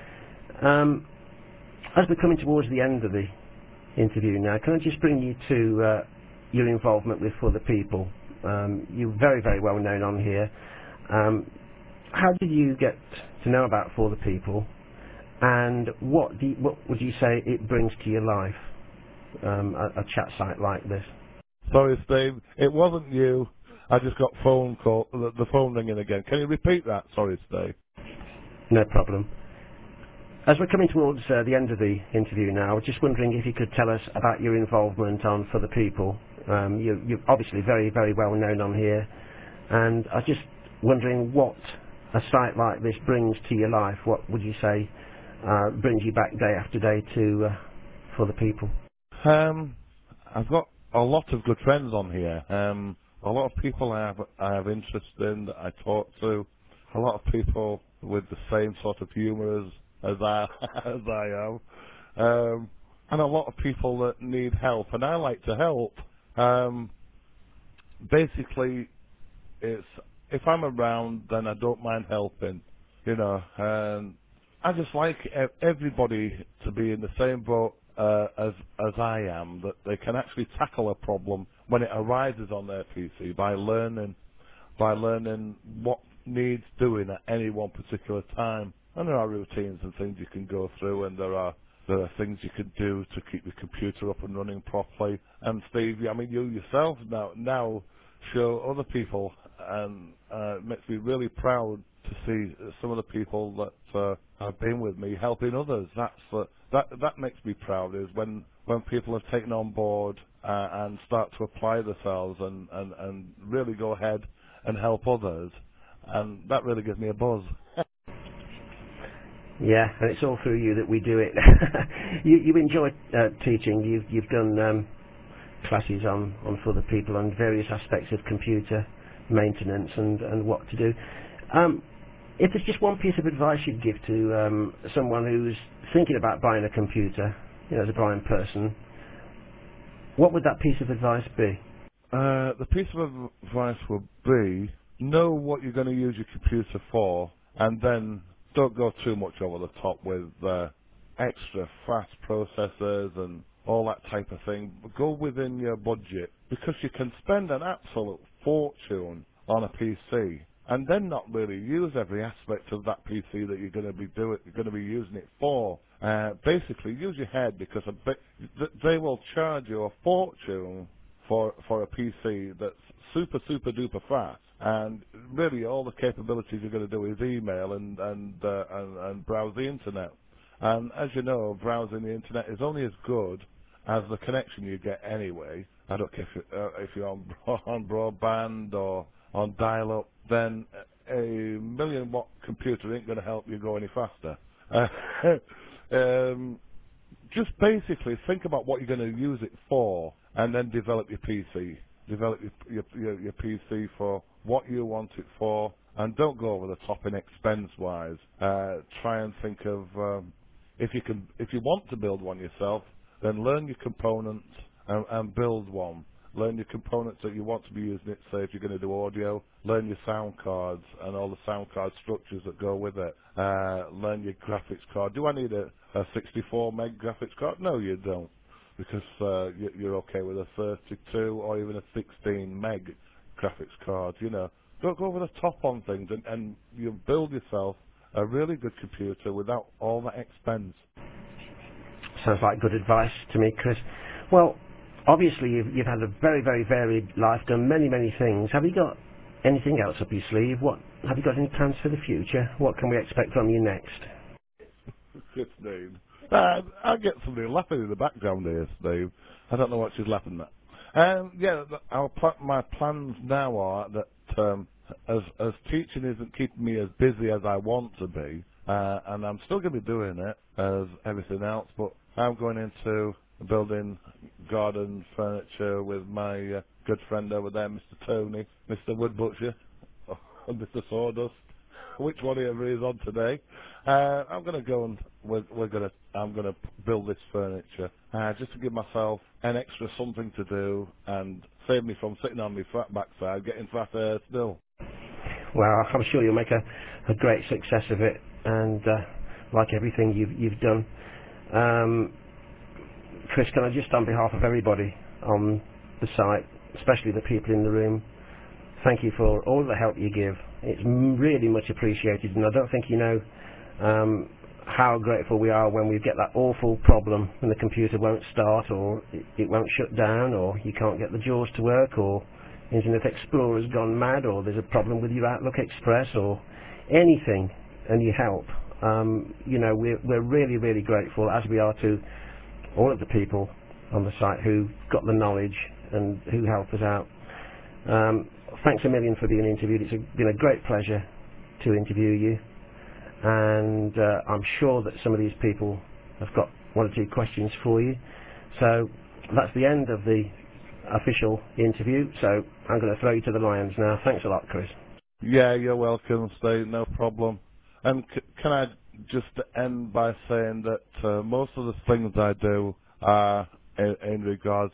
As we're coming towards the end of the interview now, can I just bring you to your involvement with For the People? You're very, very well known on here. How did you get to know about For the People, and what would you say it brings to your life, a chat site like this? Sorry, Steve, it wasn't you. I just got the phone ringing again. Can you repeat that? Sorry, Steve. No problem. As we're coming towards the end of the interview now, I was just wondering if you could tell us about your involvement on For the People. You're obviously very, very well known on here, and I was just wondering what a site like this brings to your life. What would you say brings you back day after day to For the People? I've got a lot of good friends on here. A lot of people I have interest in that I talk to. A lot of people with the same sort of humour as I am, and a lot of people that need help, and I like to help. Basically, it's if I'm around, then I don't mind helping, and I just like everybody to be in the same boat as I am, that they can actually tackle a problem when it arises on their PC by learning what needs doing at any one particular time. And there are routines and things you can go through, and there are things you can do to keep your computer up and running properly. And Steve, I mean, you yourself now show other people, and it makes me really proud to see some of the people that have been with me helping others. That makes me proud, is when people have taken on board and start to apply themselves and really go ahead and help others, and that really gives me a buzz. Yeah, and it's all through you that we do it. You enjoy teaching. You've done classes on For the People on various aspects of computer maintenance and what to do. If there's just one piece of advice you'd give to someone who's thinking about buying a computer, as a blind person, what would that piece of advice be? The piece of advice would be, know what you're going to use your computer for, and then don't go too much over the top with extra fast processors and all that type of thing. Go within your budget, because you can spend an absolute fortune on a PC and then not really use every aspect of that PC that you're going to be using it for. Basically, use your head, because they will charge you a fortune for a PC that's super duper fast, And really, all the capabilities you're going to do is email and browse the internet. And as you know, browsing the internet is only as good as the connection you get anyway. I don't care if you're on, on broadband or on dial-up, then a million-watt computer ain't going to help you go any faster. Um, just basically think about what you're going to use it for, and then develop your PC. Develop your PC for what you want it for, and don't go over the top in expense-wise. Try and think of if you want to build one yourself, then learn your components and build one. Learn your components that you want to be using it. Say if you're going to do audio, learn your sound cards and all the sound card structures that go with it. Learn your graphics card. Do I need a 64 meg graphics card? No, you don't, because you're okay with a 32 or even a 16 meg graphics card. You know, don't go over the top on things, and you build yourself a really good computer without all that expense. Sounds like good advice to me, Chris. Well, obviously you've had a very, very varied life, done many, many things. Have you got anything else up your sleeve? What have you got any plans for the future? What can we expect from you next? Good, Steve. I get somebody laughing in the background here, Steve. I don't know what she's laughing at. Yeah, my plans now are that as teaching isn't keeping me as busy as I want to be, and I'm still going to be doing it as everything else, but I'm going into building garden furniture with my good friend over there, Mr. Tony, Mr. Woodbutcher, and Mr. Sawdust, which one ever is on today. I'm going to go and I'm going to build this furniture just to give myself an extra something to do and save me from sitting on my fat backside getting fatter still. Well, I'm sure you'll make a great success of it, and like everything you've done. Chris, can I just, on behalf of everybody on the site, especially the people in the room, thank you for all the help you give. It's really much appreciated, and I don't think you know how grateful we are when we get that awful problem when the computer won't start, or it won't shut down, or you can't get the JAWS to work, or Internet Explorer's gone mad, or there's a problem with your Outlook Express, or anything, and you help. You know, we're really, really grateful, as we are to all of the people on the site who got the knowledge and who helped us out. Thanks a million for being interviewed. It's been a great pleasure to interview you, and I'm sure that some of these people have got one or two questions for you. So that's the end of the official interview, so I'm going to throw you to the lions now. Thanks a lot, Chris. Yeah, you're welcome, Steve, no problem. And can I just end by saying that most of the things I do are in regards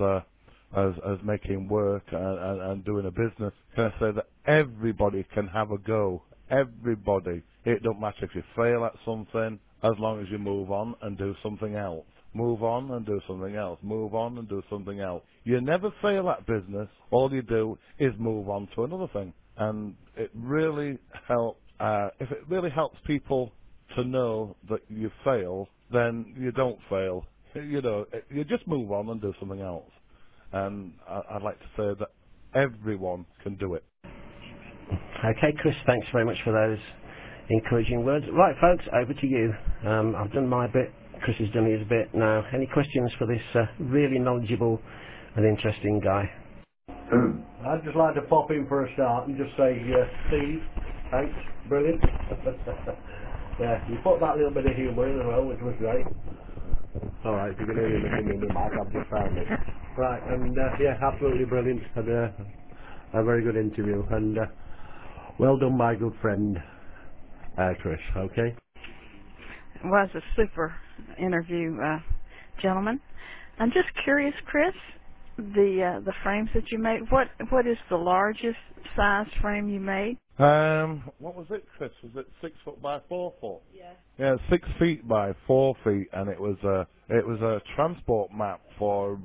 as making work and doing a business. Can I say that everybody can have a go? Everybody. It don't matter if you fail at something, as long as you move on and do something else. Move on and do something else. Move on and do something else. You never fail at business. All you do is move on to another thing. And it really helps. If it really helps people to know that you fail, then you don't fail. You know, you just move on and do something else. And I'd like to say that everyone can do it. Okay, Chris, thanks very much for those encouraging words. Right, folks, over to you. I've done my bit. Chris has done his bit. Now, any questions for this really knowledgeable and interesting guy? I'd just like to pop in for a start and just say, Steve, thanks, brilliant. Yeah, you put that little bit of humour in as well, which was great. Alright, if you can hear anything in the mic, I've just found it. Right, and yeah, absolutely brilliant, and a very good interview, and well done, my good friend, Chris, okay? It was a super interview, gentlemen. I'm just curious, Chris, the frames that you made, what is the largest size frame you made? What was it, Chris? Was it 6 foot by 4 foot? Yeah, 6 feet by 4 feet, and it was a transport map for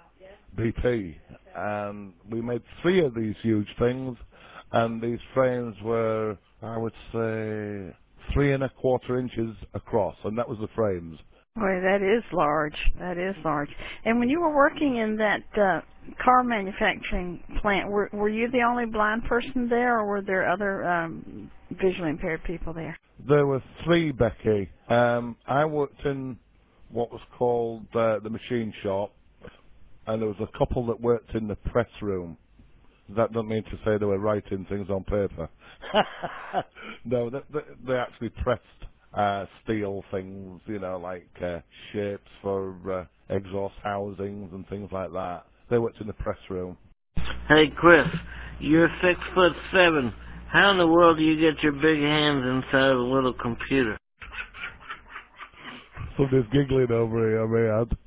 BP, and we made 3 of these huge things, and these frames were, I would say, 3 1/4 inches across, and that was the frames. Boy, that is large. That is large. And when you were working in that car manufacturing plant, were you the only blind person there, or were there other visually impaired people there? There were three, Becky. I worked in what was called the machine shop, and there was a couple that worked in the press room. That doesn't mean to say they were writing things on paper. No, they actually pressed steel things, you know, like shapes for exhaust housings and things like that. They worked in the press room. Hey, Chris, you're 6'7". How in the world do you get your big hands inside of a little computer? Somebody's giggling over here, I may add.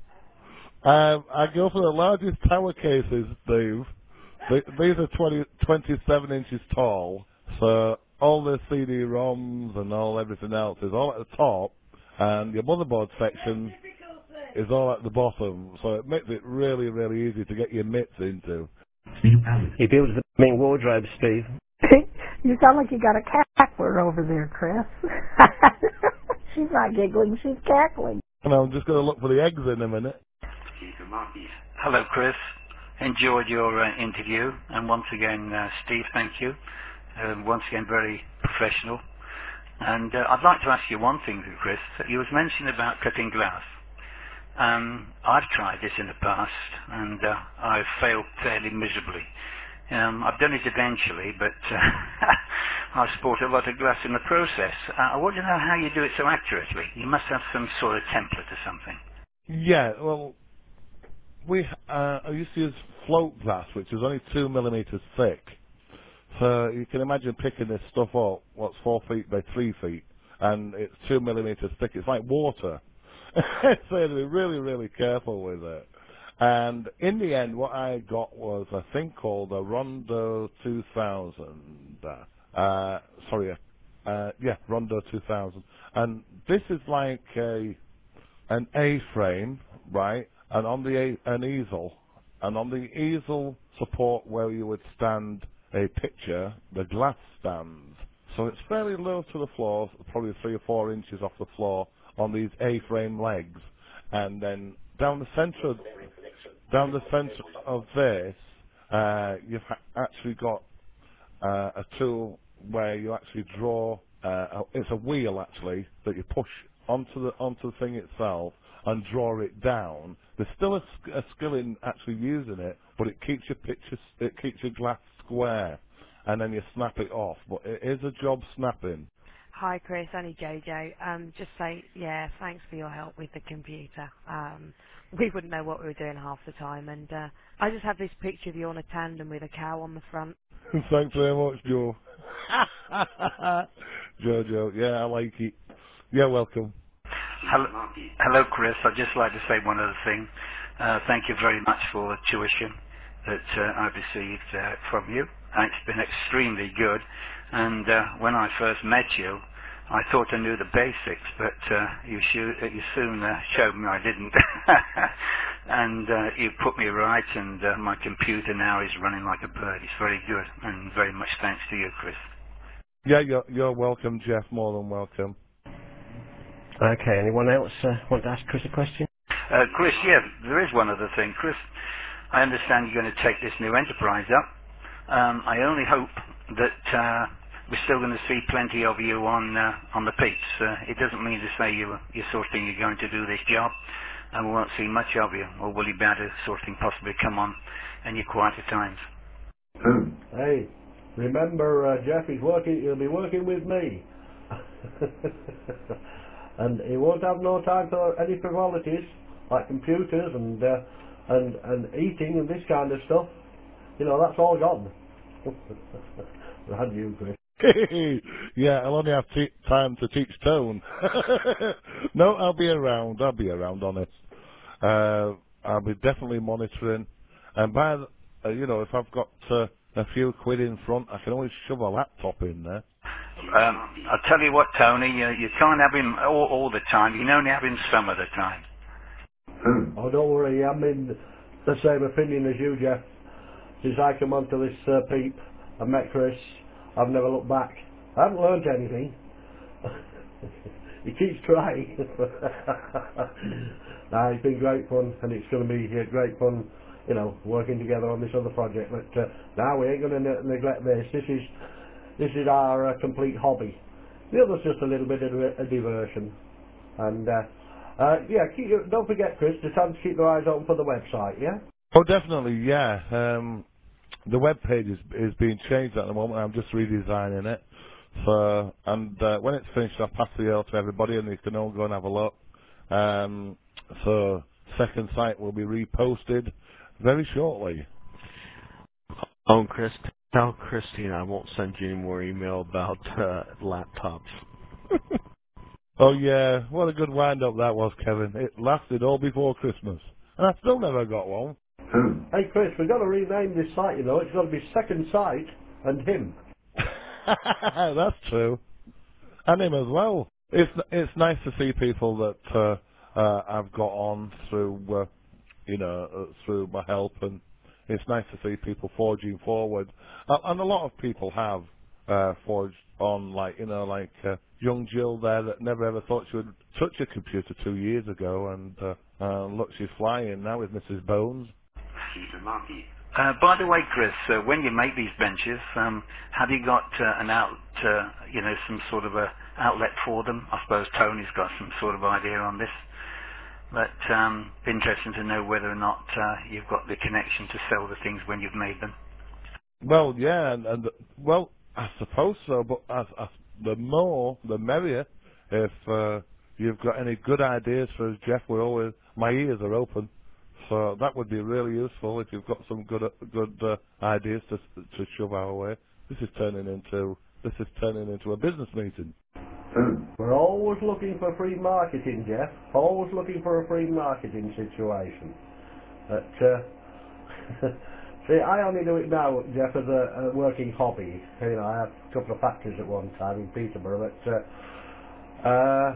I go for the largest tower cases, Dave. These are 27 inches tall, so all the CD-ROMs and everything else is all at the top, and your motherboard section is all at the bottom, so it makes it really, really easy to get your mitts into. He builds the main wardrobe, Steve. You sound like you got a cackler over there, Chris. She's not giggling, she's cackling. And I'm just going to look for the eggs in a minute. Hello, Chris. Enjoyed your interview, and once again, Steve, thank you. Once again, very professional. And I'd like to ask you one thing, Chris. You was mentioning about cutting glass. I've tried this in the past, and I've failed fairly miserably. I've done it eventually, but I've spoiled a lot of glass in the process. I want to know how you do it so accurately. You must have some sort of template or something. Yeah, well, I used to use float glass, which is only 2 millimeters thick. So you can imagine picking this stuff up, what's 4 feet by 3 feet, and it's 2 millimeters thick. It's like water. So you have to be really, really careful with it. And in the end, what I got was a thing called a Rondo 2000. Rondo 2000. And this is like an A-frame, right? And on an easel. And on the easel support where you would stand a picture, the glass stands. So it's fairly low to the floor, probably 3 or 4 inches off the floor on these A-frame legs. And then down the center of this, you've actually got a tool where you actually draw. It's a wheel actually that you push onto the thing itself and draw it down. There's still a skill in actually using it, but it keeps your glass square, and then you snap it off. But it is a job snapping. Hi, Chris. Only Jojo. Just say, yeah, thanks for your help with the computer. We wouldn't know what we were doing half the time. And I just have this picture of you on a tandem with a cow on the front. Thanks very much, Joe. Jojo, yeah, I like it. You're welcome. Hello, Chris. I'd just like to say one other thing. Thank you very much for the tuition that I've received from you. It's been extremely good. And when I first met you, I thought I knew the basics, but you soon showed me I didn't. And you put me right, and my computer now is running like a bird. It's very good, and very much thanks to you, Chris. Yeah, you're welcome, Jeff. More than welcome. Okay, anyone else want to ask Chris a question? Chris, yeah, there is one other thing. Chris, I understand you're going to take this new enterprise up. I only hope that we're still going to see plenty of you on the peaks. It doesn't mean to say you sort of think you're going to do this job, and we won't see much of you, or will you be able to sort of thing possibly come on in your quieter times? Hey, remember, Jeff, he'll be working with me. And he won't have no time for any frivolities like computers and eating and this kind of stuff. You know, that's all gone. Right, you, Chris. Yeah, I'll only have time to teach tone. No, I'll be around, honest. I'll be definitely monitoring. And if I've got a few quid in front, I can always shove a laptop in there. I'll tell you what, Tony, you can't have him all the time. You can only have him some of the time. Oh, don't worry, I'm in the same opinion as you, Jeff. Since I come onto this peep and met Chris, I've never looked back. I haven't learned anything. he keeps trying. It's been great fun, and it's going to be great fun, working together on this other project. But now we ain't going to neglect this. This is our complete hobby. The other's just a little bit of a diversion. And don't forget, Chris, to time to keep your eyes open for the website. Yeah. Oh, definitely, yeah. The web page is being changed at the moment. I'm just redesigning it. So, and when it's finished, I'll pass the email to everybody, and they can all go and have a look. So, second site will be reposted very shortly. Oh, Chris, tell Christine I won't send you any more email about laptops. Oh yeah, what a good wind-up that was, Kevin. It lasted all before Christmas, and I still never got one. Hey Chris, we've got to rename this site, It's got to be Second Sight and him. That's true. And him as well. It's nice to see people that I've got on through through my help, and it's nice to see people forging forward. And a lot of people have forged on, young Jill there that never ever thought she would touch a computer 2 years ago, and look, she's flying now with Mrs. Bones. By the way, Chris, when you make these benches, have you got some sort of a outlet for them? I suppose Tony's got some sort of idea on this. But be interesting to know whether or not you've got the connection to sell the things when you've made them. Well, yeah, and I suppose so. But the more, the merrier. If you've got any good ideas for us, Jeff, my ears are open. So that would be really useful if you've got some good ideas to shove our way. This is turning into a business meeting. We're always looking for free marketing, Jeff. Always looking for a free marketing situation. But see, I only do it now, Jeff, as a working hobby. I had a couple of factories at one time in Peterborough, but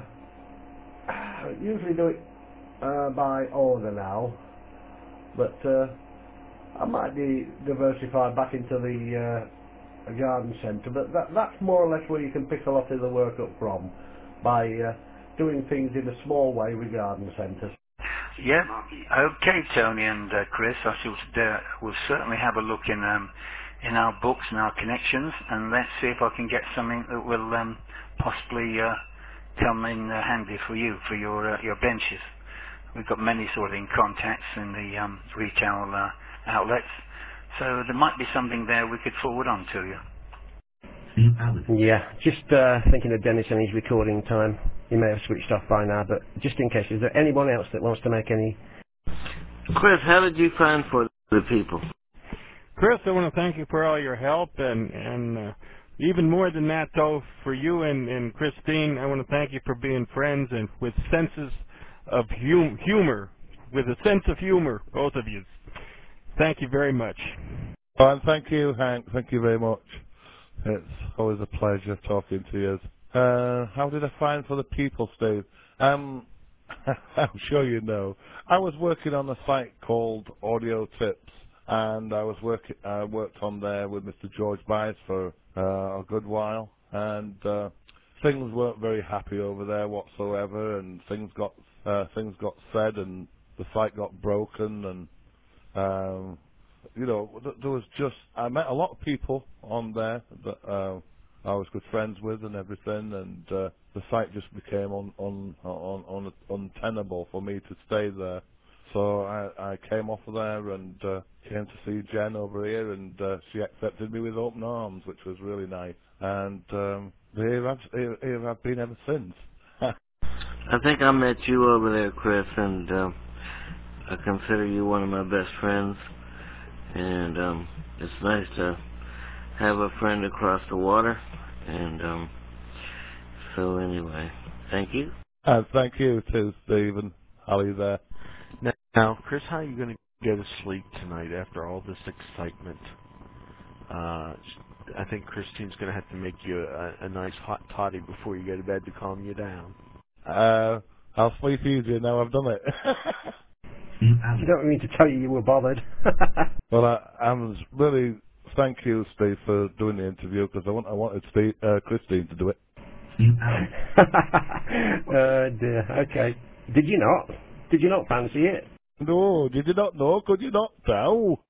I usually do it by order now. But I might diversify back into the garden centre, but that's more or less where you can pick a lot of the work up from, by doing things in a small way with garden centres. Yeah. Okay, Tony and Chris, we'll certainly have a look in our books and our connections, and let's see if I can get something that will possibly come in handy for you for your benches. We've got many sort of in contacts in the retail outlets, so there might be something there we could forward on to you. Yeah, just thinking of Dennis and his recording time. He may have switched off by now, but just in case, is there anyone else that wants to make any? Chris, how did you find for the people? Chris, I want to thank you for all your help, and even more than that, though, for you and Christine, I want to thank you for being friends and with senses of humor, with a sense of humor, both of you. Thank you very much. And thank you, Hank. Thank you very much. It's always a pleasure talking to you. How did I find for the people, Steve? I'm sure you know. I was working on a site called Audio Tips, and I worked on there with Mr. George Bice for a good while, and things weren't very happy over there whatsoever, and things got said, and the site got broken, and there was just, I met a lot of people on there that I was good friends with and everything, and the site just became untenable for me to stay there. So I came off of there and came to see Jen over here, and she accepted me with open arms, which was really nice. And here I've been ever since. I think I met you over there, Chris, and I consider you one of my best friends. And it's nice to have a friend across the water. And so anyway, thank you. Thank you too, Steve and Ali there. Now, Chris, how are you going to go to sleep tonight after all this excitement? I think Christine's going to have to make you a nice hot toddy before you go to bed to calm you down. I'll sleep easier now I've done it. You don't mean to tell you were bothered. Well, I'm really, thank you, Steve, for doing the interview, because I wanted Christine to do it. Dear. Okay. Did you not? Did you not fancy it? No, did you not know? Could you not tell?